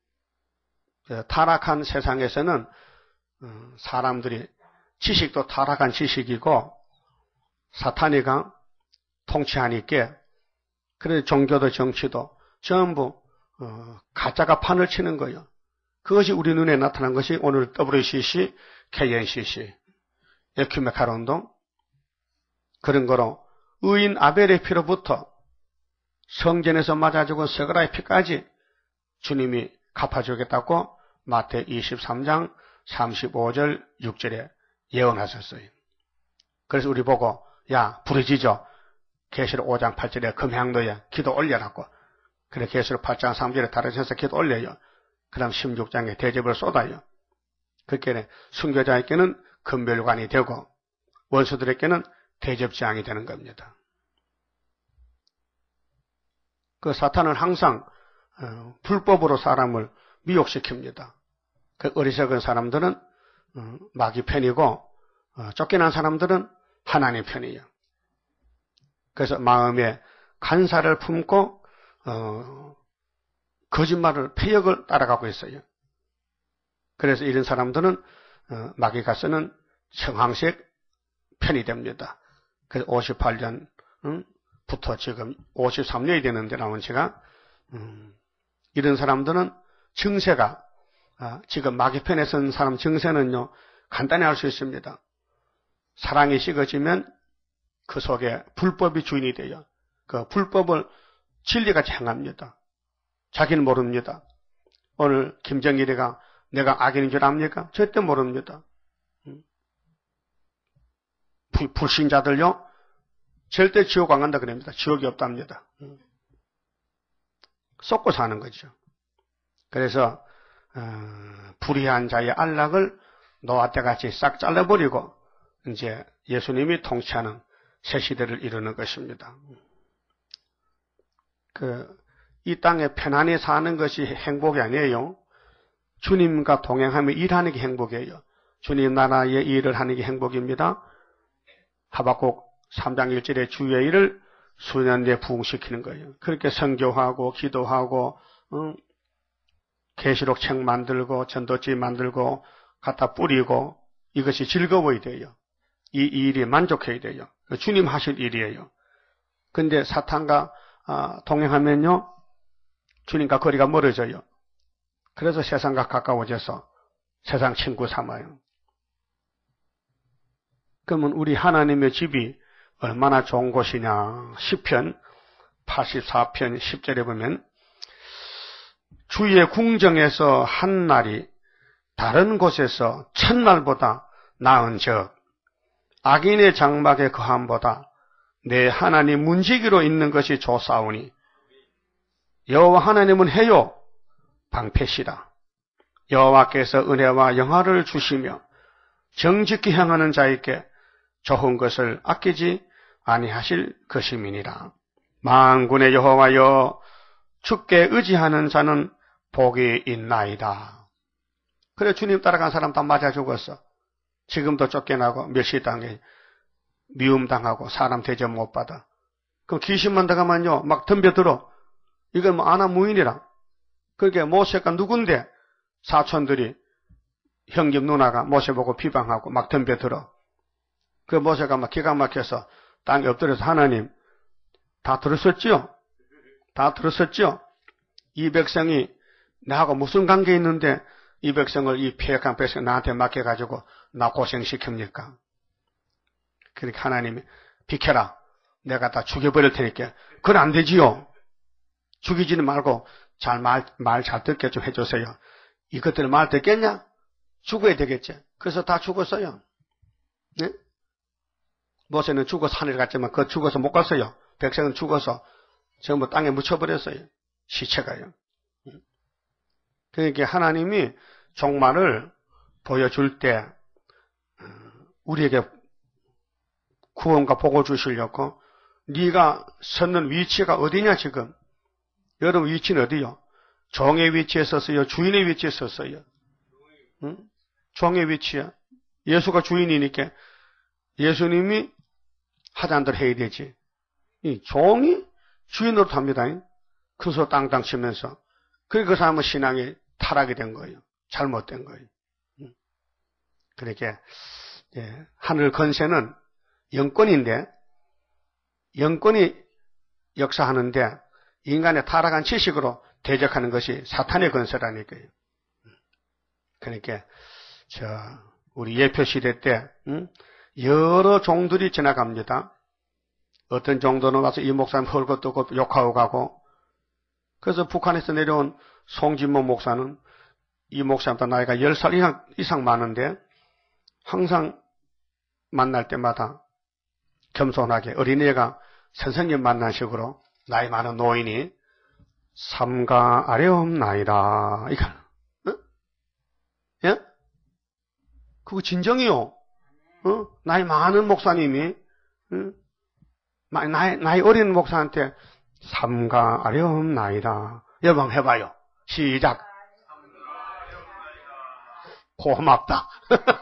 타락한 세상에서는 사람들이 지식도 타락한 지식이고 사탄이가 통치하니까 그래서 종교도 정치도 전부 가짜가 판을 치는 거예요. 그것이 우리 눈에 나타난 것이 오늘 더블유씨씨, 케이엔씨씨, 에큐메칼 운동 그런 거로 의인 아벨의 피로부터 성전에서 맞아 죽은 스가랴의 피까지 주님이 갚아주겠다고 마태 이십삼 장 삼십오 절 육 절에 예언하셨어요. 그래서 우리 보고 야 부르짖어 계시록 오 장 팔 절에 금향도에 기도 올려라고. 그래 계시록 팔 장 삼 절에 다르셔서 기도 올려요. 그 다음 십육 장에 대접을 쏟아요. 그렇게 순교자에게는 금별관이 되고 원수들에게는 대접장이 되는 겁니다. 그 사탄은 항상 어, 불법으로 사람을 미혹시킵니다. 그 어리석은 사람들은 어, 마귀 편이고 어, 쫓겨난 사람들은 하나님 편이에요. 그래서 마음에 간사를 품고 어, 거짓말을 폐역을 따라가고 있어요. 그래서 이런 사람들은 어, 마귀가 쓰는 정황색 편이 됩니다. 그래서 오십팔 년부터 지금 오십삼 년이 되는데 나온 지가 음, 이런 사람들은 증세가 아, 지금 마귀 편에 쓴 사람 증세는요 간단히 알 수 있습니다. 사랑이 식어지면 그 속에 불법이 주인이 돼요. 그 불법을 진리같이 행합니다. 자기는 모릅니다. 오늘 김정일이가 내가 악인인 줄 압니까? 절대 모릅니다. 불, 불신자들요 절대 지옥 안 간다 그럽니다. 지옥이 없답니다. 썩고 사는 거죠. 그래서 어, 불의한 자의 안락을 노아 때같이 싹 잘라버리고 이제 예수님이 통치하는 새 시대를 이루는 것입니다. 그, 이 땅에 편안히 사는 것이 행복이 아니에요. 주님과 동행하며 일하는 게 행복이에요. 주님 나라의 일을 하는 게 행복입니다. 하박국 삼 장 일 절에 주의 일을 수년 내에 부흥시키는 거예요. 그렇게 선교하고 기도하고 응? 계시록 책 만들고 전도지 만들고 갖다 뿌리고 이것이 즐거워야 돼요. 이 일이 만족해야 돼요. 주님 하실 일이에요. 근데 사탄과 동행하면요, 주님과 거리가 멀어져요. 그래서 세상과 가까워져서 세상 친구 삼아요. 그러면 우리 하나님의 집이 얼마나 좋은 곳이냐. 시편 팔십사 편 십 절에 보면 주의 궁정에서 한 날이 다른 곳에서 천날보다 나은 적 악인의 장막에 거함보다 내 하나님 문지기로 있는 것이 좋사오니 여호와 하나님은 해요 방패시라. 여호와께서 은혜와 영화를 주시며 정직히 행하는 자에게 좋은 것을 아끼지 아니하실 것임이니라. 만군의 여호와여 주께 의지하는 자는 복이 있나이다. 그래 주님 따라간 사람 다 맞아 죽었어. 지금도 쫓겨나고 멸시당해 미움당하고 사람 대접 못 받아. 그럼 귀신만 들어가면요 막 덤벼들어. 이건 뭐 아나무인이라. 그게 모세가 누군데 사촌들이 형님 누나가 모세 보고 비방하고 막 덤벼들어. 그 모세가 막 기가 막혀서 땅에 엎드려서 하나님 다 들었었죠? 다 들었었죠? 이 백성이 나하고 무슨 관계 있는데 이 백성을 이 폐역한 백성 나한테 맡겨가지고 나 고생시킵니까? 그러니까 하나님이 비켜라. 내가 다 죽여버릴 테니까. 그건 안 되지요. 죽이지는 말고 잘 말, 말 잘 듣게 좀 해주세요. 이것들 말 듣겠냐? 죽어야 되겠지. 그래서 다 죽었어요. 네? 모세는 죽어서 하늘 갔지만 그 죽어서 못 갔어요. 백성은 죽어서 전부 땅에 묻혀버렸어요. 시체가요. 그러니까 하나님이 종말을 보여줄 때 우리에게 구원과 복을 주시려고 네가 서는 위치가 어디냐 지금. 여러분 위치는 어디요? 종의 위치에 섰어요? 주인의 위치에 섰어요? 응? 종의 위치야. 예수가 주인이니까 예수님이 하자는 대로 해야 되지. 이 종이 주인으로 탑니다. 큰 소 땅땅 치면서. 그러니까 그 사람은 신앙이 타락이 된 거예요. 잘못된 거예요. 그렇게 예, 하늘 건세는 영권인데 영권이 역사하는데 인간의 타락한 지식으로 대적하는 것이 사탄의 건세라니까요. 그러니까 저 우리 예표 시대 때 음? 여러 종들이 지나갑니다. 어떤 정도는 와서 이 목사님 헐고 뜨고 욕하고 가고. 그래서 북한에서 내려온 송진모 목사는 이 목사님보다 나이가 열 살 이상, 이상 많은데 항상 만날 때마다 겸손하게 어린애가 선생님 만난 식으로 나이 많은 노인이 삼가 아뢰옵나이다. 이거, 어? 예? 그거 진정이요. 어? 나이 많은 목사님이, 어? 나이, 나이 어린 목사한테 삼가 아뢰옵나이다. 여러분 한번 해봐요. 시작. 고맙다.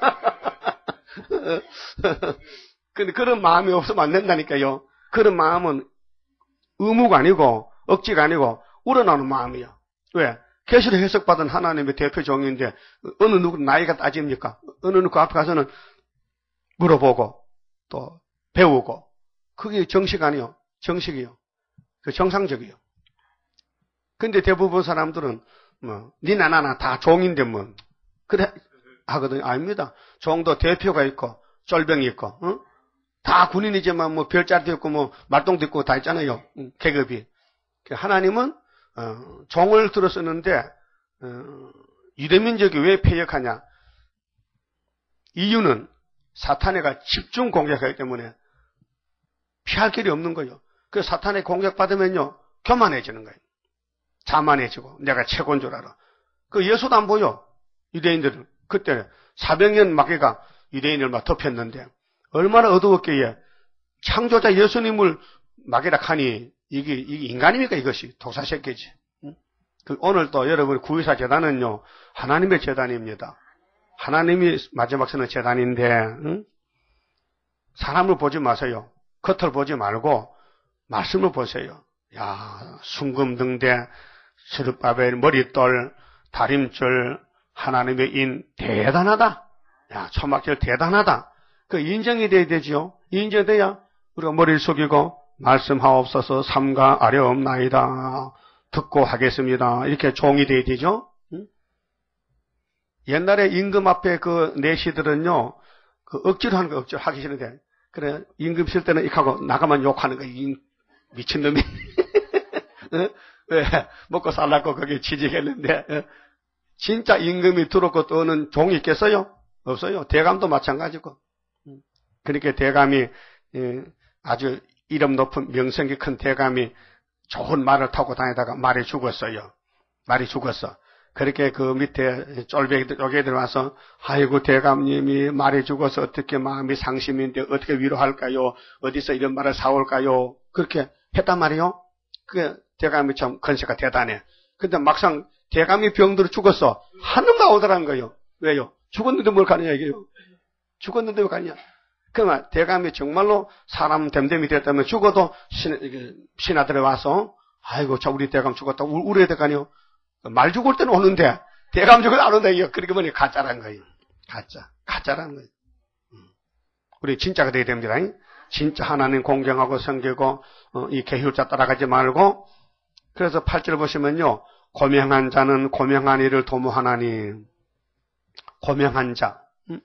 근데 그런 마음이 없으면 안 된다니까요. 그런 마음은 의무가 아니고 억지가 아니고 우러나는 마음이야. 왜? 계시를 해석받은 하나님의 대표 종인데 어느 누구 나이가 따집니까? 어느 누구 앞에 가서는 물어보고 또 배우고 그게 정식 아니요. 정식이요. 그 정상적이요. 근데 대부분 사람들은 뭐 니나 나나 다 종인데 뭐 그래 하거든요. 아닙니다. 종도 대표가 있고 쫄병이 있고 어? 다 군인이지만 뭐 별자리도 있고 뭐 말동도 있고 다 있잖아요. 계급이. 하나님은 어, 종을 들었었는데 어, 유대민족이 왜 패역하냐? 이유는 사탄애가 집중 공격하기 때문에 피할 길이 없는 거예요. 그 사탄의 공격받으면요 교만해지는 거예요. 자만해지고 내가 최고인 줄 알아. 그 예수도 안 보여. 유대인들은 그때 사백 년 마귀가 유대인을 막 덮였는데 얼마나 어두웠기에 창조자 예수님을 마귀라 하니 이게, 이게 인간입니까 이것이 독사새끼지. 응? 그 오늘 또 여러분 구이사 제단은요 하나님의 제단입니다. 하나님이 마지막 서는 제단인데 응? 사람을 보지 마세요. 겉을 보지 말고 말씀을 보세요. 야 순금등대 스룹바벨 머릿돌 다림줄 하나님의 인 대단하다. 야 초막절 대단하다. 그 인정이 돼야 되지요. 인정돼야 우리가 머리를 숙이고 말씀하옵소서 삼가 아뢰옵나이다. 듣고 하겠습니다. 이렇게 종이 돼야 되죠. 응? 옛날에 임금 앞에 그 내시들은요, 그 억지로 하는 거 억지로 하기 싫은데, 그래, 임금 쉴 때는 이렇게 하고 나가만 욕하는 거, 이 미친놈이. 왜, 먹고 살라고 거기 취직했는데, 진짜 임금이 들었고 떠는 종이 있겠어요? 없어요. 대감도 마찬가지고. 그러니까 대감이, 아주 이름 높은 명성이 큰 대감이 좋은 말을 타고 다니다가 말이 죽었어요. 말이 죽었어. 그렇게 그 밑에 쫄배기들, 쪼개들 와서, 아이고, 대감님이 말이 죽어서 어떻게 마음이 상심인데 어떻게 위로할까요? 어디서 이런 말을 사올까요? 그렇게 했단 말이요. 그게 대감이 참 건세가 대단해. 근데 막상 대감이 병들어 죽었어. 하는 말 오더라는 거예요. 왜요? 죽었는데 뭘 가느냐, 이게요. 죽었는데 왜 가느냐. 그러면 대감이 정말로 사람 됨됨이 됐다면 죽어도 신, 신하들에 와서, 아이고, 저 우리 대감 죽었다. 우, 울어야 될 거 아니에요. 말 죽을 때는 오는데, 대감 죽을 때 안 온다. 이거 그렇게 보니 가짜란 거예요. 가짜. 가짜라는 거예요. 우리 진짜가 돼야 됩니다. 진짜 하나님 공경하고 섬기고, 어, 이 계율자 따라가지 말고, 그래서 팔 절 보시면요. 고명한 자는 고명한 일을 도모하나니, 고명한 자. 음?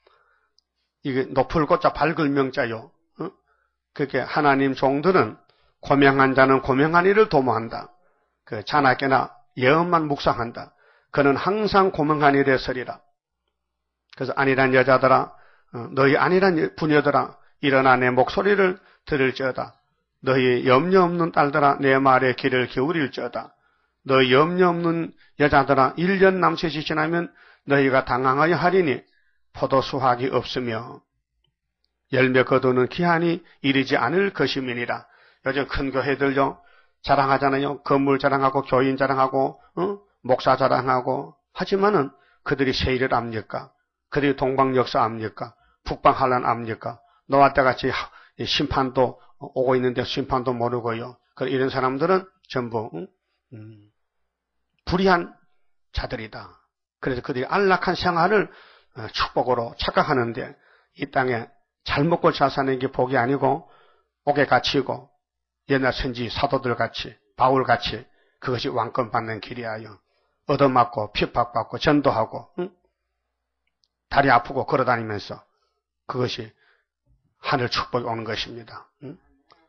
이게 높을 고자 밝을 명자요. 어? 그렇게 하나님 종들은 고명한 자는 고명한 일을 도모한다. 그 자나깨나 예언만 묵상한다. 그는 항상 고명한 일에 서리라. 그래서 아니란 여자들아, 어, 너희 아니란 부녀들아, 일어나 내 목소리를 들을지어다. 너희 염려 없는 딸들아, 내 말에 귀를 기울일지어다. 너희 염려 없는 여자들아, 일 년 남짓이 지나면 너희가 당황하여 하리니 포도 수확이 없으며 열매 거두는 기한이 이르지 않을 것임이니라. 요즘 큰 교회들요 자랑하잖아요. 건물 자랑하고 교인 자랑하고 어? 목사 자랑하고 하지만은 그들이 세일을 압니까? 그들이 동방 역사 압니까? 북방 환란 압니까? 노아 때같이 심판도 오고 있는데 심판도 모르고요. 이런 사람들은 전부 음, 불의한 자들이다. 그래서 그들이 안락한 생활을 축복으로 착각하는데 이 땅에 잘 먹고 잘 사는 게 복이 아니고 옥에 갇히고 옛날 선지 사도들 같이 바울 같이 그것이 왕권 받는 길이야요. 얻어맞고 핍박받고 전도하고 응? 다리 아프고 걸어다니면서 그것이 하늘 축복이 오는 것입니다. 응?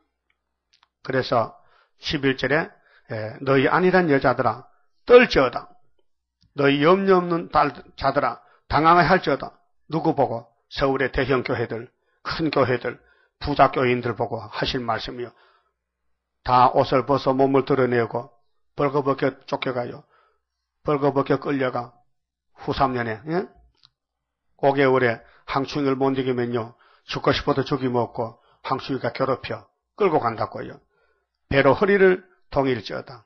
그래서 십일 절에 너희 아니란 여자들아 떨지어다. 너희 염려 없는 딸, 자들아 당황해 할지어다. 누구 보고? 서울의 대형 교회들, 큰 교회들, 부자 교인들 보고 하실 말씀이요. 다 옷을 벗어 몸을 드러내고 벌거벗겨 쫓겨가요. 벌거벗겨 끌려가 후 삼 년에 예? 오 개월에 항충이를 못 이기면요. 죽고 싶어도 죽이 먹고 항충이가 괴롭혀 끌고 간다고요. 배로 허리를 동일지어다.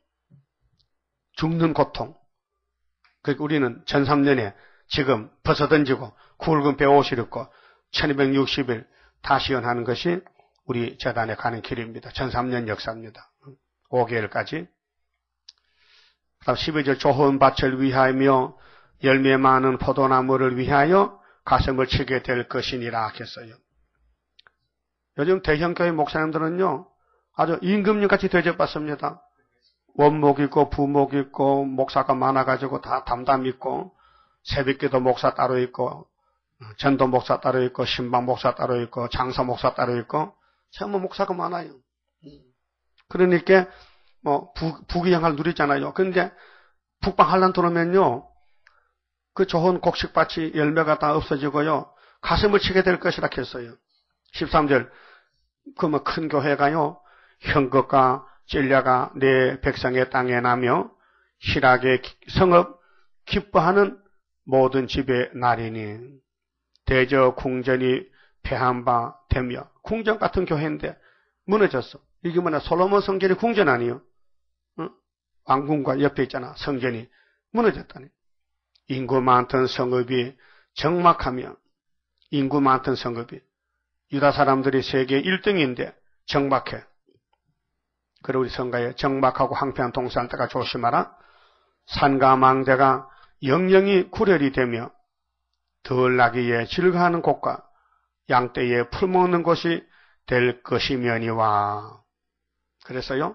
죽는 고통. 그러니까 우리는 천삼 년에 지금 벗어던지고 굵은 배옷을 입고 천이백육십 일 다시 연하는 것이 우리 재단에 가는 길입니다. 천삼 년 역사입니다. 오 개월까지. 그다음 십이 절 좋은 밭을 위하여 열매 많은 포도나무를 위하여 가슴을 치게 될 것이니라 했어요. 요즘 대형교회 목사님들은요. 아주 임금님같이 대접받습니다. 원목 있고 부목 있고 목사가 많아가지고 다 담담 있고 새벽기도 목사 따로 있고 전도 목사 따로 있고 신방 목사 따로 있고 장사 목사 따로 있고 전부 목사가 많아요. 그러니까 뭐 부, 부귀영화를 누리잖아요. 그런데 북방 환란 들어오면요. 그 좋은 곡식밭이 열매가 다 없어지고요. 가슴을 치게 될 것이라 했어요. 십삼 절 그 뭐 큰 교회가요. 형것과 찔려가 내 백성의 땅에 나며 희락의 성읍 기뻐하는 모든 집의 날이니 대저 궁전이 패한 바 되며 궁전 같은 교회인데 무너졌어. 이게 뭐냐 솔로몬 성전이 궁전 아니에요. 응? 왕궁과 옆에 있잖아. 성전이 무너졌다니. 인구 많던 성읍이 정막하며 인구 많던 성읍이 유다 사람들이 세계 일 등인데 정막해. 그리고 우리 성가에 정막하고 황폐한 동산 때가 조심하라. 산과 망대가 영영이 구렬이 되며 덜 나기에 즐거워하는 곳과 양떼에 풀먹는 곳이 될 것이며니와. 그래서요.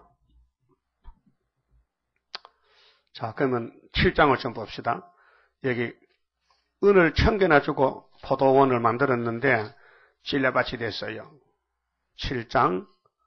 자, 그러면 칠 장을 좀 봅시다. 여기 은을 천 개나 주고 포도원을 만들었는데 찔레밭이 됐어요. 칠 장.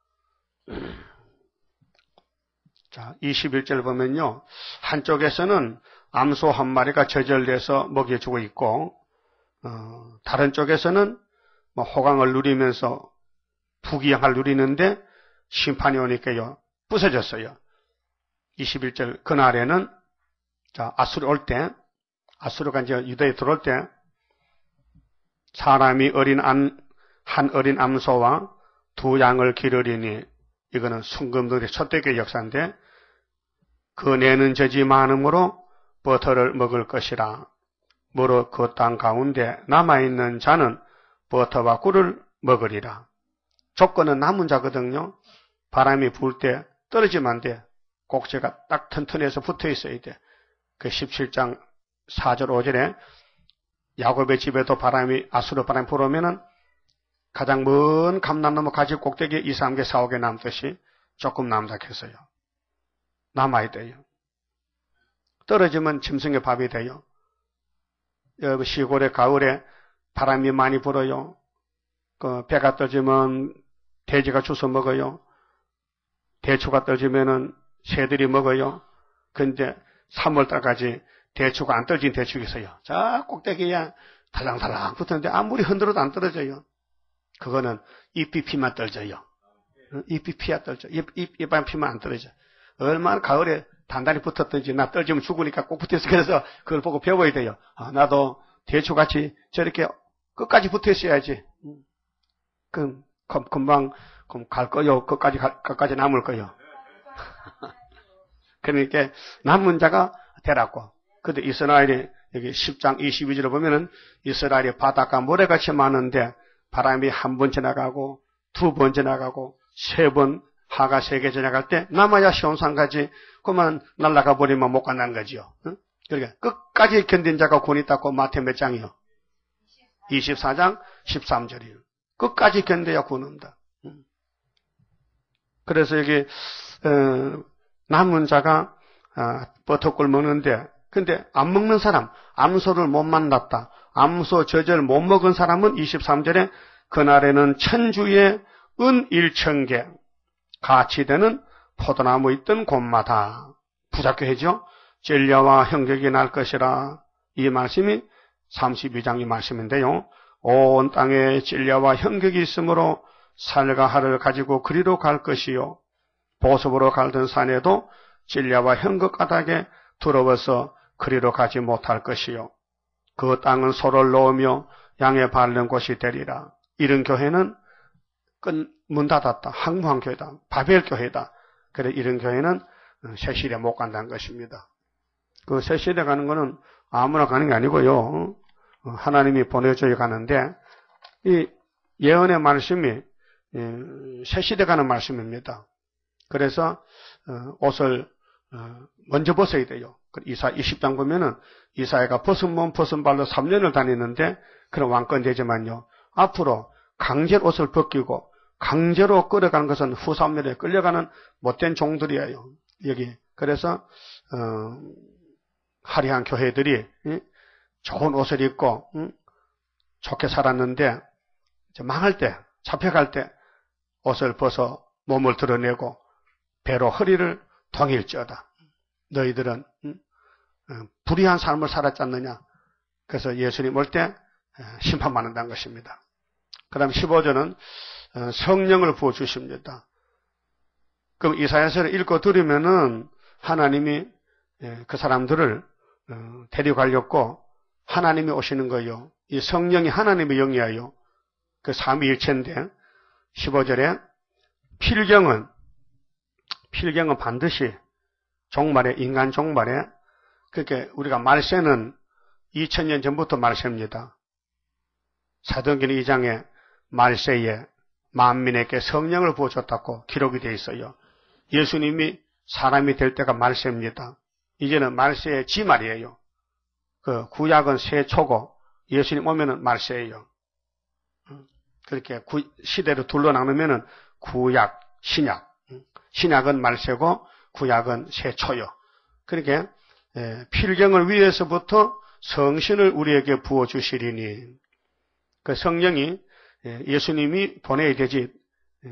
자, 이십일 절 보면요. 한쪽에서는 암소 한 마리가 저절돼서 먹여주고 있고, 어, 다른 쪽에서는 뭐 호강을 누리면서 부귀양을 누리는데 심판이 오니까요. 부서졌어요. 이십일 절, 그날에는, 자, 아수르 올 때, 아수르가 이제 유대에 들어올 때, 사람이 어린 안, 한 어린 암소와 두 양을 기르리니, 이거는 순금들의 첫대교의 역사인데, 그 내는 젖이 많으므로 버터를 먹을 것이라. 무릇 그 땅 가운데 남아있는 자는 버터와 꿀을 먹으리라. 조건은 남은 자거든요. 바람이 불 때 떨어지면 안 돼. 꼭지가 딱 튼튼해서 붙어 있어야 돼. 그 십칠 장 사 절 오 절에 야곱의 집에도 바람이, 아수르 바람이 불어오면은 가장 먼 감람나무 가지 꼭대기에 이, 삼 개, 사 개 남듯이 조금 남작했어요. 남아야 돼요. 떨어지면 짐승의 밥이 돼요. 여기 시골에 가을에 바람이 많이 불어요. 그 배가 떠지면 돼지가 주워 먹어요. 대추가 떠지면은 새들이 먹어요. 근데 삼월달까지 대추가 안 떨어진 대추가 있어요. 자, 꼭대기에 달랑달랑 붙었는데 아무리 흔들어도 안 떨어져요. 그거는 잎이 피만 떨어져요. 잎이 피야 떨어져. 잎, 잎, 잎만 피만 안 떨어져. 얼마나 가을에 단단히 붙었든지 나 떨어지면 죽으니까 꼭 붙어있어. 그래서 그걸 보고 배워야 돼요. 아, 나도 대추같이 저렇게 끝까지 붙어있어야지. 그럼 금방 갈 거요. 끝까지, 끝까지 남을 거요. 그러니까 남은 자가 되라고. 근데 이스라엘이 여기 십 장 이십이 절에 보면은 이스라엘이 바닷가 모래같이 많은데 바람이 한 번 지나가고 두 번 지나가고 세 번 하가 세 개 지나갈 때 남아야 시온산까지 그만 날아가 버리면 못 간다는 거죠. 응? 그러니까 끝까지 견딘 자가 권이 있다고. 마태 몇 장이요? 이십사 장 십삼 절이요. 끝까지 견뎌야 구원한다. 응? 그래서 여기 어, 남은 자가 어, 버터꿀 먹는데 근데 안 먹는 사람, 암소를 못 만났다. 암소 저절 못 먹은 사람은 이십삼 절에 그날에는 천주에 은 일천 개 같이 되는 포도나무 있던 곳마다 부작교해죠. 젤려와 형격이 날 것이라. 이 말씀이 삼십이 장 이 말씀인데요. 온 땅에 젤려와 형격이 있으므로 살과 하를 가지고 그리로 갈 것이요. 보습으로 갈던 산에도 젤려와 형격 가닥에 두려워서 그리로 가지 못할 것이요. 그 땅은 소를 놓으며 양에 바르는 곳이 되리라. 이런 교회는 끝, 문 닫았다. 항무한 교회다. 바벨 교회다. 그래 이런 교회는 세실에 못 간다는 것입니다. 그 세실에 가는 거는 아무나 가는 게 아니고요. 하나님이 보내줘야 가는데 이 예언의 말씀이 세실에 가는 말씀입니다. 그래서 옷을 먼저 벗어야 돼요. 이사 이십 장 보면은 이사야가 벗은 몸 벗은 발로 삼 년을 다니는데 그런 왕권 되지만요. 앞으로 강제로 옷을 벗기고 강제로 끌어가는 것은 후삼년에 끌려가는 못된 종들이에요. 여기 그래서 어, 화려한 교회들이 응? 좋은 옷을 입고 응? 좋게 살았는데 이제 망할 때 잡혀갈 때 옷을 벗어 몸을 드러내고 배로 허리를 동일지어다. 너희들은 응? 불의한 삶을 살았지 않느냐. 그래서 예수님 올 때 심판받는다는 것입니다. 그 다음 십오 절은 성령을 부어주십니다. 그럼 이사야서를 읽고 들으면은 하나님이 그 사람들을 데려가려고 하나님이 오시는 거예요. 이 성령이 하나님의 영이에요. 그 삼위일체인데 십오 절에 필경은 필경은 반드시 종말에 인간 종말에 그렇게 우리가 말세는 이천 년 전부터 말세입니다. 사도행전 이 장에 말세에 만민에게 성령을 부어줬다고 기록이 되어 있어요. 예수님이 사람이 될 때가 말세입니다. 이제는 말세의 지말이에요. 그 구약은 세초고 예수님 오면은 말세예요. 그렇게 구, 시대로 둘러 나누면은 구약, 신약. 신약은 말세고 구약은 세초요. 그렇게 예, 필경을 위해서부터 성신을 우리에게 부어주시리니 그 성령이 예, 예수님이 보내야 되지 예,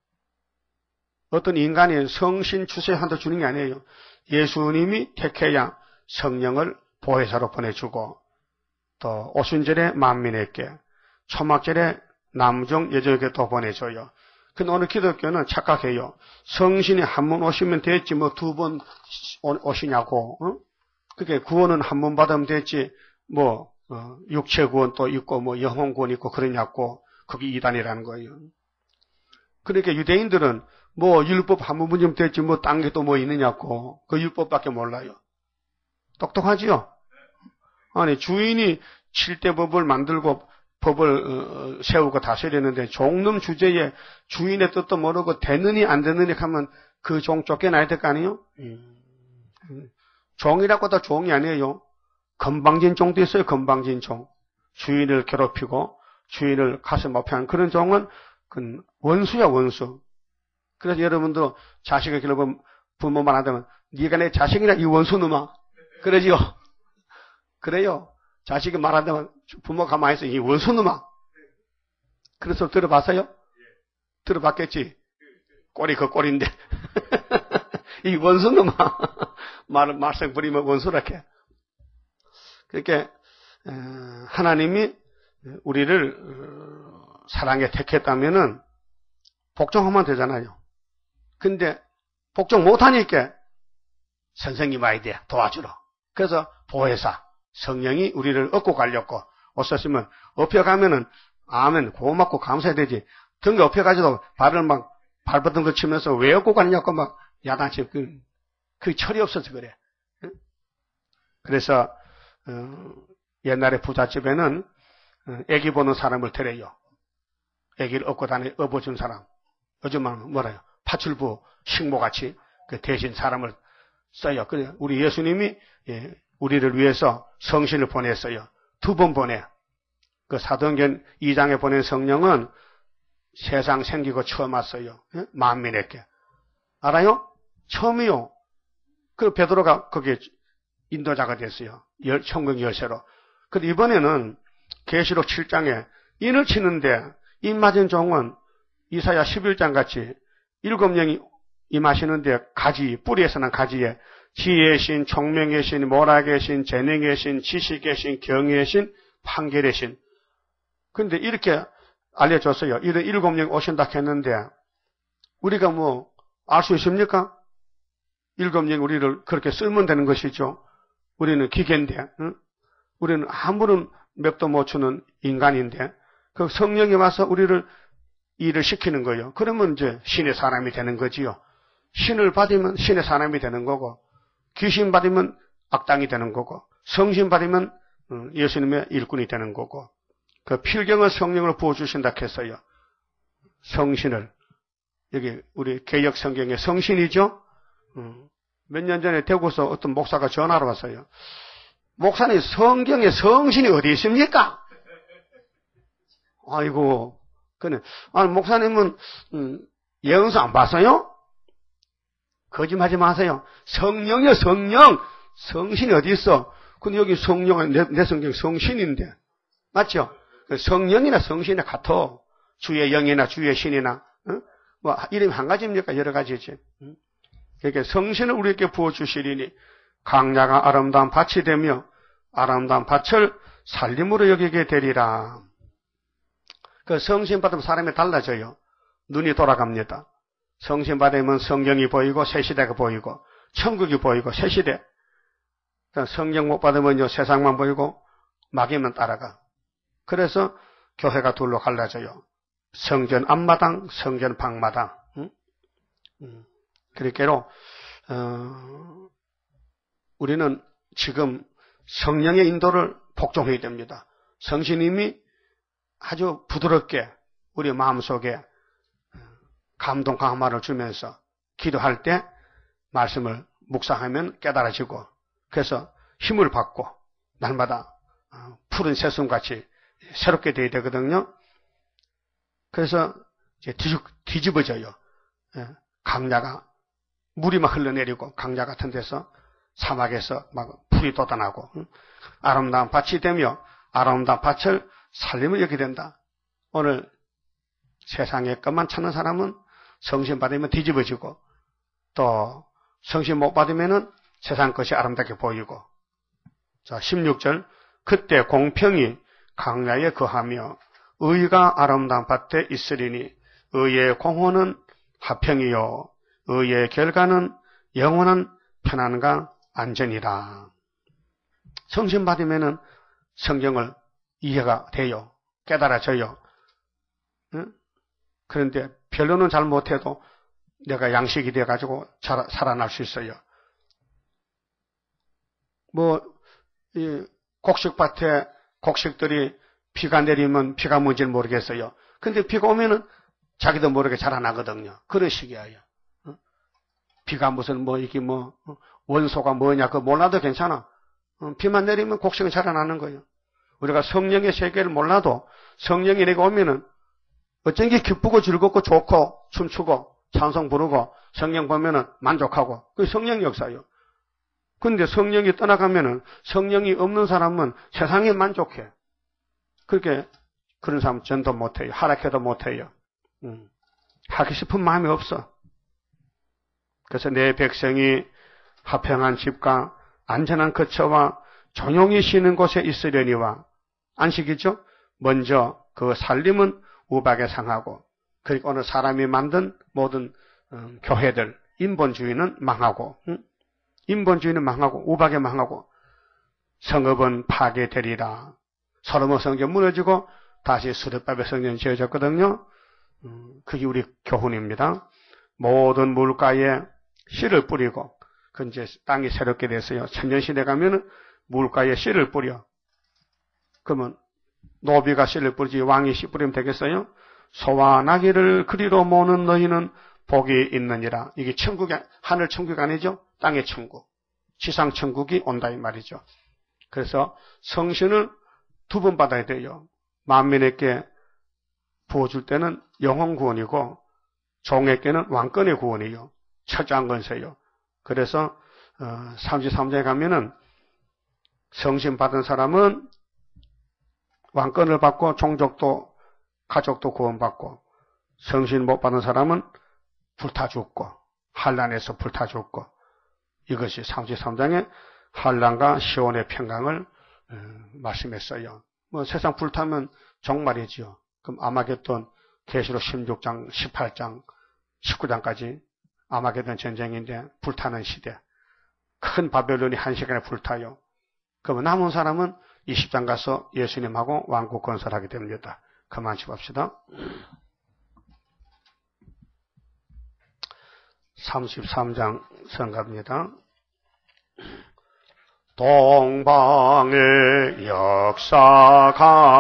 어떤 인간이 성신 추세한테 주는 게 아니에요. 예수님이 택해야 성령을 보혜사로 보내주고 또 오순절에 만민에게 초막절에 남종 여종에게 또 보내줘요. 근데 오늘 기독교는 착각해요. 성신이 한 번 오시면 됐지 뭐 두 번 오시냐고. 어? 그게 구원은 한 번 받으면 됐지 뭐 어, 육체 구원 또 있고 뭐 영혼 구원 있고 그러냐고. 그게 이단이라는 거예요. 그러니까 유대인들은 뭐 율법 한 번 붙이면 됐지 뭐 딴 게 또 뭐 있느냐고. 그 율법밖에 몰라요. 똑똑하지요? 아니 주인이 칠대 법을 만들고 법을 세우고 다스리는데 종놈 주제에 주인의 뜻도 모르고 되느니 안 되느니 하면 그 종 쫓겨나야 될 거 아니에요? 음. 종이라고 다 종이 아니에요. 건방진 종도 있어요. 건방진 종. 주인을 괴롭히고 주인을 가슴 아파하는 그런 종은 그 원수야 원수. 그래서 여러분도 자식을 길러보면 부모만 하다면 네가 내 자식이냐 이 원수놈아. 그러지요. 그래요. 자식이 말한다면 부모가 가만히 있어. 이 원수놈아. 그래서 들어봤어요? 들어봤겠지? 꼬리 그 꼬리인데. 이 원수놈아. 말, 말썽 부리면 원수라게. 그렇게, 하나님이 우리를 사랑에 택했다면은 복종하면 되잖아요. 근데 복종 못하니까 선생님 와야 돼. 도와주러. 그래서 보혜사. 성령이 우리를 업고 가려고 오셨으면 업혀가면은 아멘 고맙고 감사해야 되지. 등에 업혀가지고 발을 막 발버둥 거 치면서 왜 업고 가느냐고 막 야단치고 그, 그 철이 없어서 그래. 응? 그래서 어, 옛날에 부잣집에는 어, 애기 보는 사람을 데려요. 애기를 업고 다니 업어준 사람. 요즘은 뭐라요? 파출부 식모같이 그 대신 사람을 써요. 그래 우리 예수님이 예, 우리를 위해서 성신을 보냈어요. 두 번 보내. 그 사도행전 이 장에 보낸 성령은 세상 생기고 처음 왔어요. 예? 만민에게. 알아요? 처음이요. 그 베드로가 거기에 인도자가 됐어요. 열, 천국 열쇠로. 근데 이번에는 계시록 칠 장에 인을 치는데 인 맞은 종은 이사야 십일 장 같이 일곱 영이 임하시는데 가지, 뿌리에서 난 가지에 지혜의 신, 총명의 신, 모락의 신, 재능의 신, 지식의 신, 경의 신, 판결의 신. 그런데 이렇게 알려줬어요. 이런 일곱 명 오신다 했는데 우리가 뭐 알 수 있습니까? 일곱 명 우리를 그렇게 쓰면 되는 것이죠. 우리는 기계인데, 응? 우리는 아무런 맥도 못 추는 인간인데 그 성령이 와서 우리를 일을 시키는 거예요. 그러면 이제 신의 사람이 되는 거지요. 신을 받으면 신의 사람이 되는 거고 귀신 받으면 악당이 되는 거고 성신 받으면 예수님의 일꾼이 되는 거고 그 필경을 성령으로 부어주신다 했어요. 성신을 여기 우리 개역 성경의 성신이죠. 몇 년 전에 대구에서 어떤 목사가 전화로 왔어요. 목사님 성경에 성신이 어디 있습니까? 아이고 그네 아니 목사님은 음, 예언서 안 봤어요? 거짓말하지 마세요. 성령이요 성령. 성신이 어디 있어? 근데 여기 성령은 내, 내 성경 성신인데 맞죠? 성령이나 성신이나 같아. 주의 영이나 주의 신이나 어? 뭐 이름이 한 가지입니까? 여러 가지지. 응? 그러니까 성신을 우리에게 부어주시리니 강야가 아름다운 밭이 되며 아름다운 밭을 살림으로 여기게 되리라. 그 성신 받으면 사람이 달라져요. 눈이 돌아갑니다. 성신 받으면 성경이 보이고 새 시대가 보이고 천국이 보이고 새 시대. 성경 못 받으면요 세상만 보이고 마귀만 따라가. 그래서 교회가 둘로 갈라져요. 성전 앞마당, 성전 밖마당. 응? 응. 그렇게로 어, 우리는 지금 성령의 인도를 복종해야 됩니다. 성신님이 아주 부드럽게 우리 마음속에 감동 강화를 주면서 기도할 때 말씀을 묵상하면 깨달아지고 그래서 힘을 받고 날마다 푸른 새순같이 새롭게 되어야 되거든요. 그래서 이제 뒤집, 뒤집어져요. 강야가 물이 막 흘러내리고 강야 같은 데서 사막에서 막 풀이 돋아나고 아름다운 밭이 되며 아름다운 밭을 살림을 여기게 된다. 오늘 세상의 것만 찾는 사람은 성신 받으면 뒤집어지고 또 성신 못 받으면은 세상 것이 아름답게 보이고. 자, 십육 절. 그때 공평이 강야에 거하며 의가 아름다운 밭에 있으리니 의의 공헌은 화평이요 의의 결과는 영원한 편안과 안전이라. 성신 받으면은 성경을 이해가 돼요. 깨달아져요. 응? 그런데 별로는 잘 못해도 내가 양식이 돼가지고 살아날 수 있어요. 뭐, 이 곡식밭에 곡식들이 비가 내리면 비가 뭔지는 모르겠어요. 근데 비가 오면은 자기도 모르게 자라나거든요. 그런 식이에요. 어? 비가 무슨 뭐 이게 뭐 원소가 뭐냐 그거 몰라도 괜찮아. 어? 비만 내리면 곡식은 자라나는 거예요. 우리가 성령의 세계를 몰라도 성령이 내게 오면은 어쩐 게 기쁘고 즐겁고 좋고 춤추고 찬송 부르고 성령 보면은 만족하고 그게 성령 역사예요. 근데 성령이 떠나가면은 성령이 없는 사람은 세상에 만족해. 그렇게 그런 사람 전도 못해요. 하락해도 못해요. 음. 하기 싶은 마음이 없어. 그래서 내 백성이 화평한 집과 안전한 거처와 조용히 쉬는 곳에 있으려니와 안식이죠. 먼저 그 살림은 우박에 상하고 그리고 오늘 사람이 만든 모든 음, 교회들 인본주의는 망하고 음? 인본주의는 망하고 우박에 망하고 성읍은 파괴되리라. 솔로몬 성전 무너지고 다시 수르바벨 성전이 지어졌거든요. 음, 그게 우리 교훈입니다. 모든 물가에 씨를 뿌리고 그 이제 땅이 새롭게 됐어요. 천년시대 가면은 물가에 씨를 뿌려. 그러면 노비가 씨를 뿌리지 왕이 씨 뿌리면 되겠어요? 소와 나귀를 그리로 모는 너희는 복이 있느니라. 이게 천국이 하늘 천국 아니죠? 땅의 천국. 지상 천국이 온다 이 말이죠. 그래서 성신을 두 번 받아야 돼요. 만민에게 부어줄 때는 영혼 구원이고 종에게는 왕권의 구원이요. 철저한 건세요. 그래서 어, 삼십삼 장에 가면은 성신 받은 사람은 왕권을 받고 종족도 가족도 구원받고 성신 못 받은 사람은 불타 죽고 환난에서 불타 죽고 이것이 삼십삼 장의 환난과 시온의 평강을 말씀했어요. 뭐 세상 불타면 종말이지요. 그럼 아마겟돈 계시록 십육 장, 십팔 장, 십구 장까지 아마겟돈 전쟁인데 불타는 시대. 큰 바벨론이 한 시간에 불타요. 그러면 남은 사람은 이십 장 가서 예수님하고 왕국 건설하게 됩니다. 그만 칩합시다. 삼십삼 장 성갑니다. 동방의 역사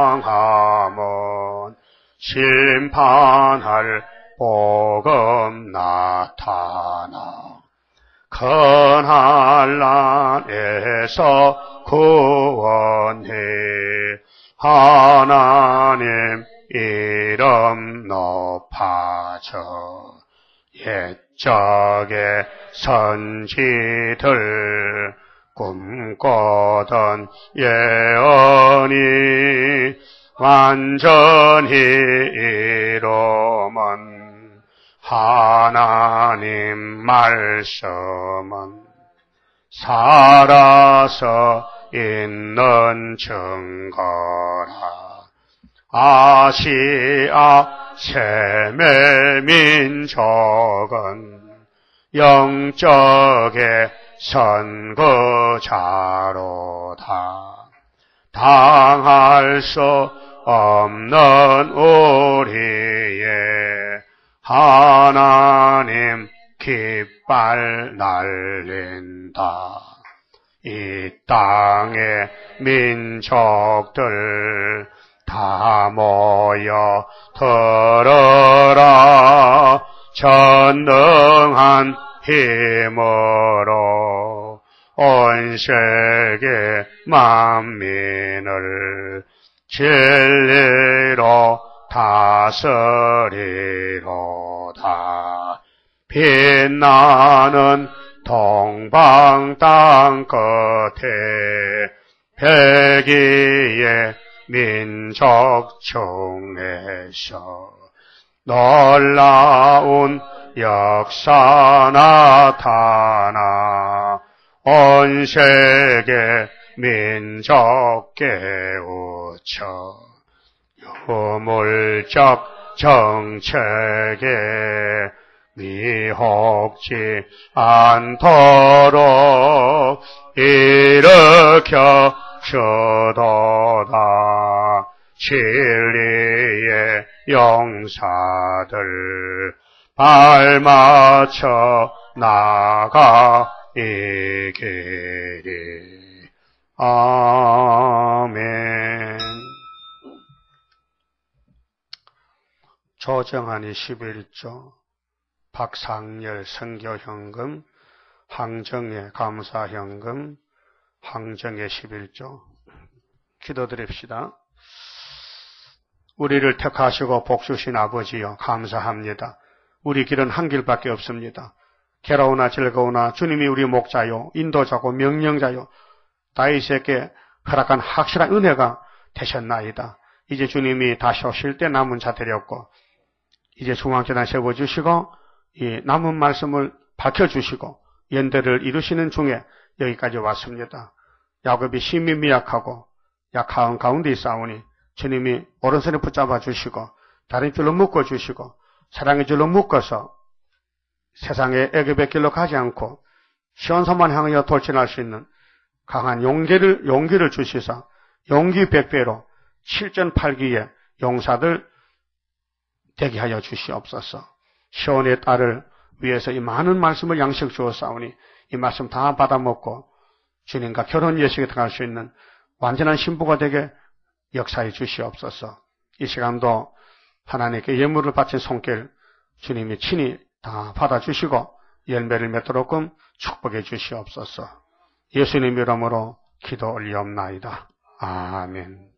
강함은 심판할 복음 나타나 큰 한란에서 구원해 하나님 이름 높아져 옛적의 선지들 꿈꿔던 예언이 완전히 이루면 하나님 말씀은 살아서 있는 증거라. 아시아 셈의 민족은 영적의 선거자로다. 당할 수 없는 우리의 하나님 깃발 날린다. 이 땅의 민족들 다 모여 들어라. 전능한 힘으로 온 세계 만민을 진리로 다스리로다. 빛나는 동방 땅 끝에 백이의 민족 중에서 놀라운 역사 나타나 온 세계 민족 깨우쳐 유물적 정책에 미혹지 않도록 일으켜 주도다. 진리의 용사들 발맞춰 나가 이 길이. 아멘. 조정한이 십일조, 박상열 선교현금, 항정의 감사현금, 항정의 십일조. 기도드립시다. 우리를 택하시고 복주신 아버지여 감사합니다. 우리 길은 한 길밖에 없습니다. 괴로우나 즐거우나 주님이 우리 목자요 인도자고 명령자요 다윗에게 허락한 확실한 은혜가 되셨나이다. 이제 주님이 다시 오실 때 남은 자들이 없고 이제 중앙재단 세워주시고 이 남은 말씀을 밝혀주시고 연대를 이루시는 중에 여기까지 왔습니다. 야곱이 심히 미약하고 약한 가운데 있사오니 주님이 오른손에 붙잡아 주시고 다른 줄로 묶어 주시고 사랑의 줄로 묶어서 세상의 애굽의 길로 가지 않고 시온산만 향하여 돌진할 수 있는 강한 용기를 용기를 주시사 용기 백배로 칠전팔기의 용사들 되게 하여 주시옵소서. 시온의 딸을 위해서 이 많은 말씀을 양식 주었사오니 이 말씀 다 받아먹고 주님과 결혼 예식에 들어갈 수 있는 완전한 신부가 되게 역사해 주시옵소서. 이 시간도 하나님께 예물을 바친 손길 주님이 친히 다 받아주시고 열매를 맺도록끔 축복해 주시옵소서. 예수님 이름으로 기도 올리옵나이다. 아멘.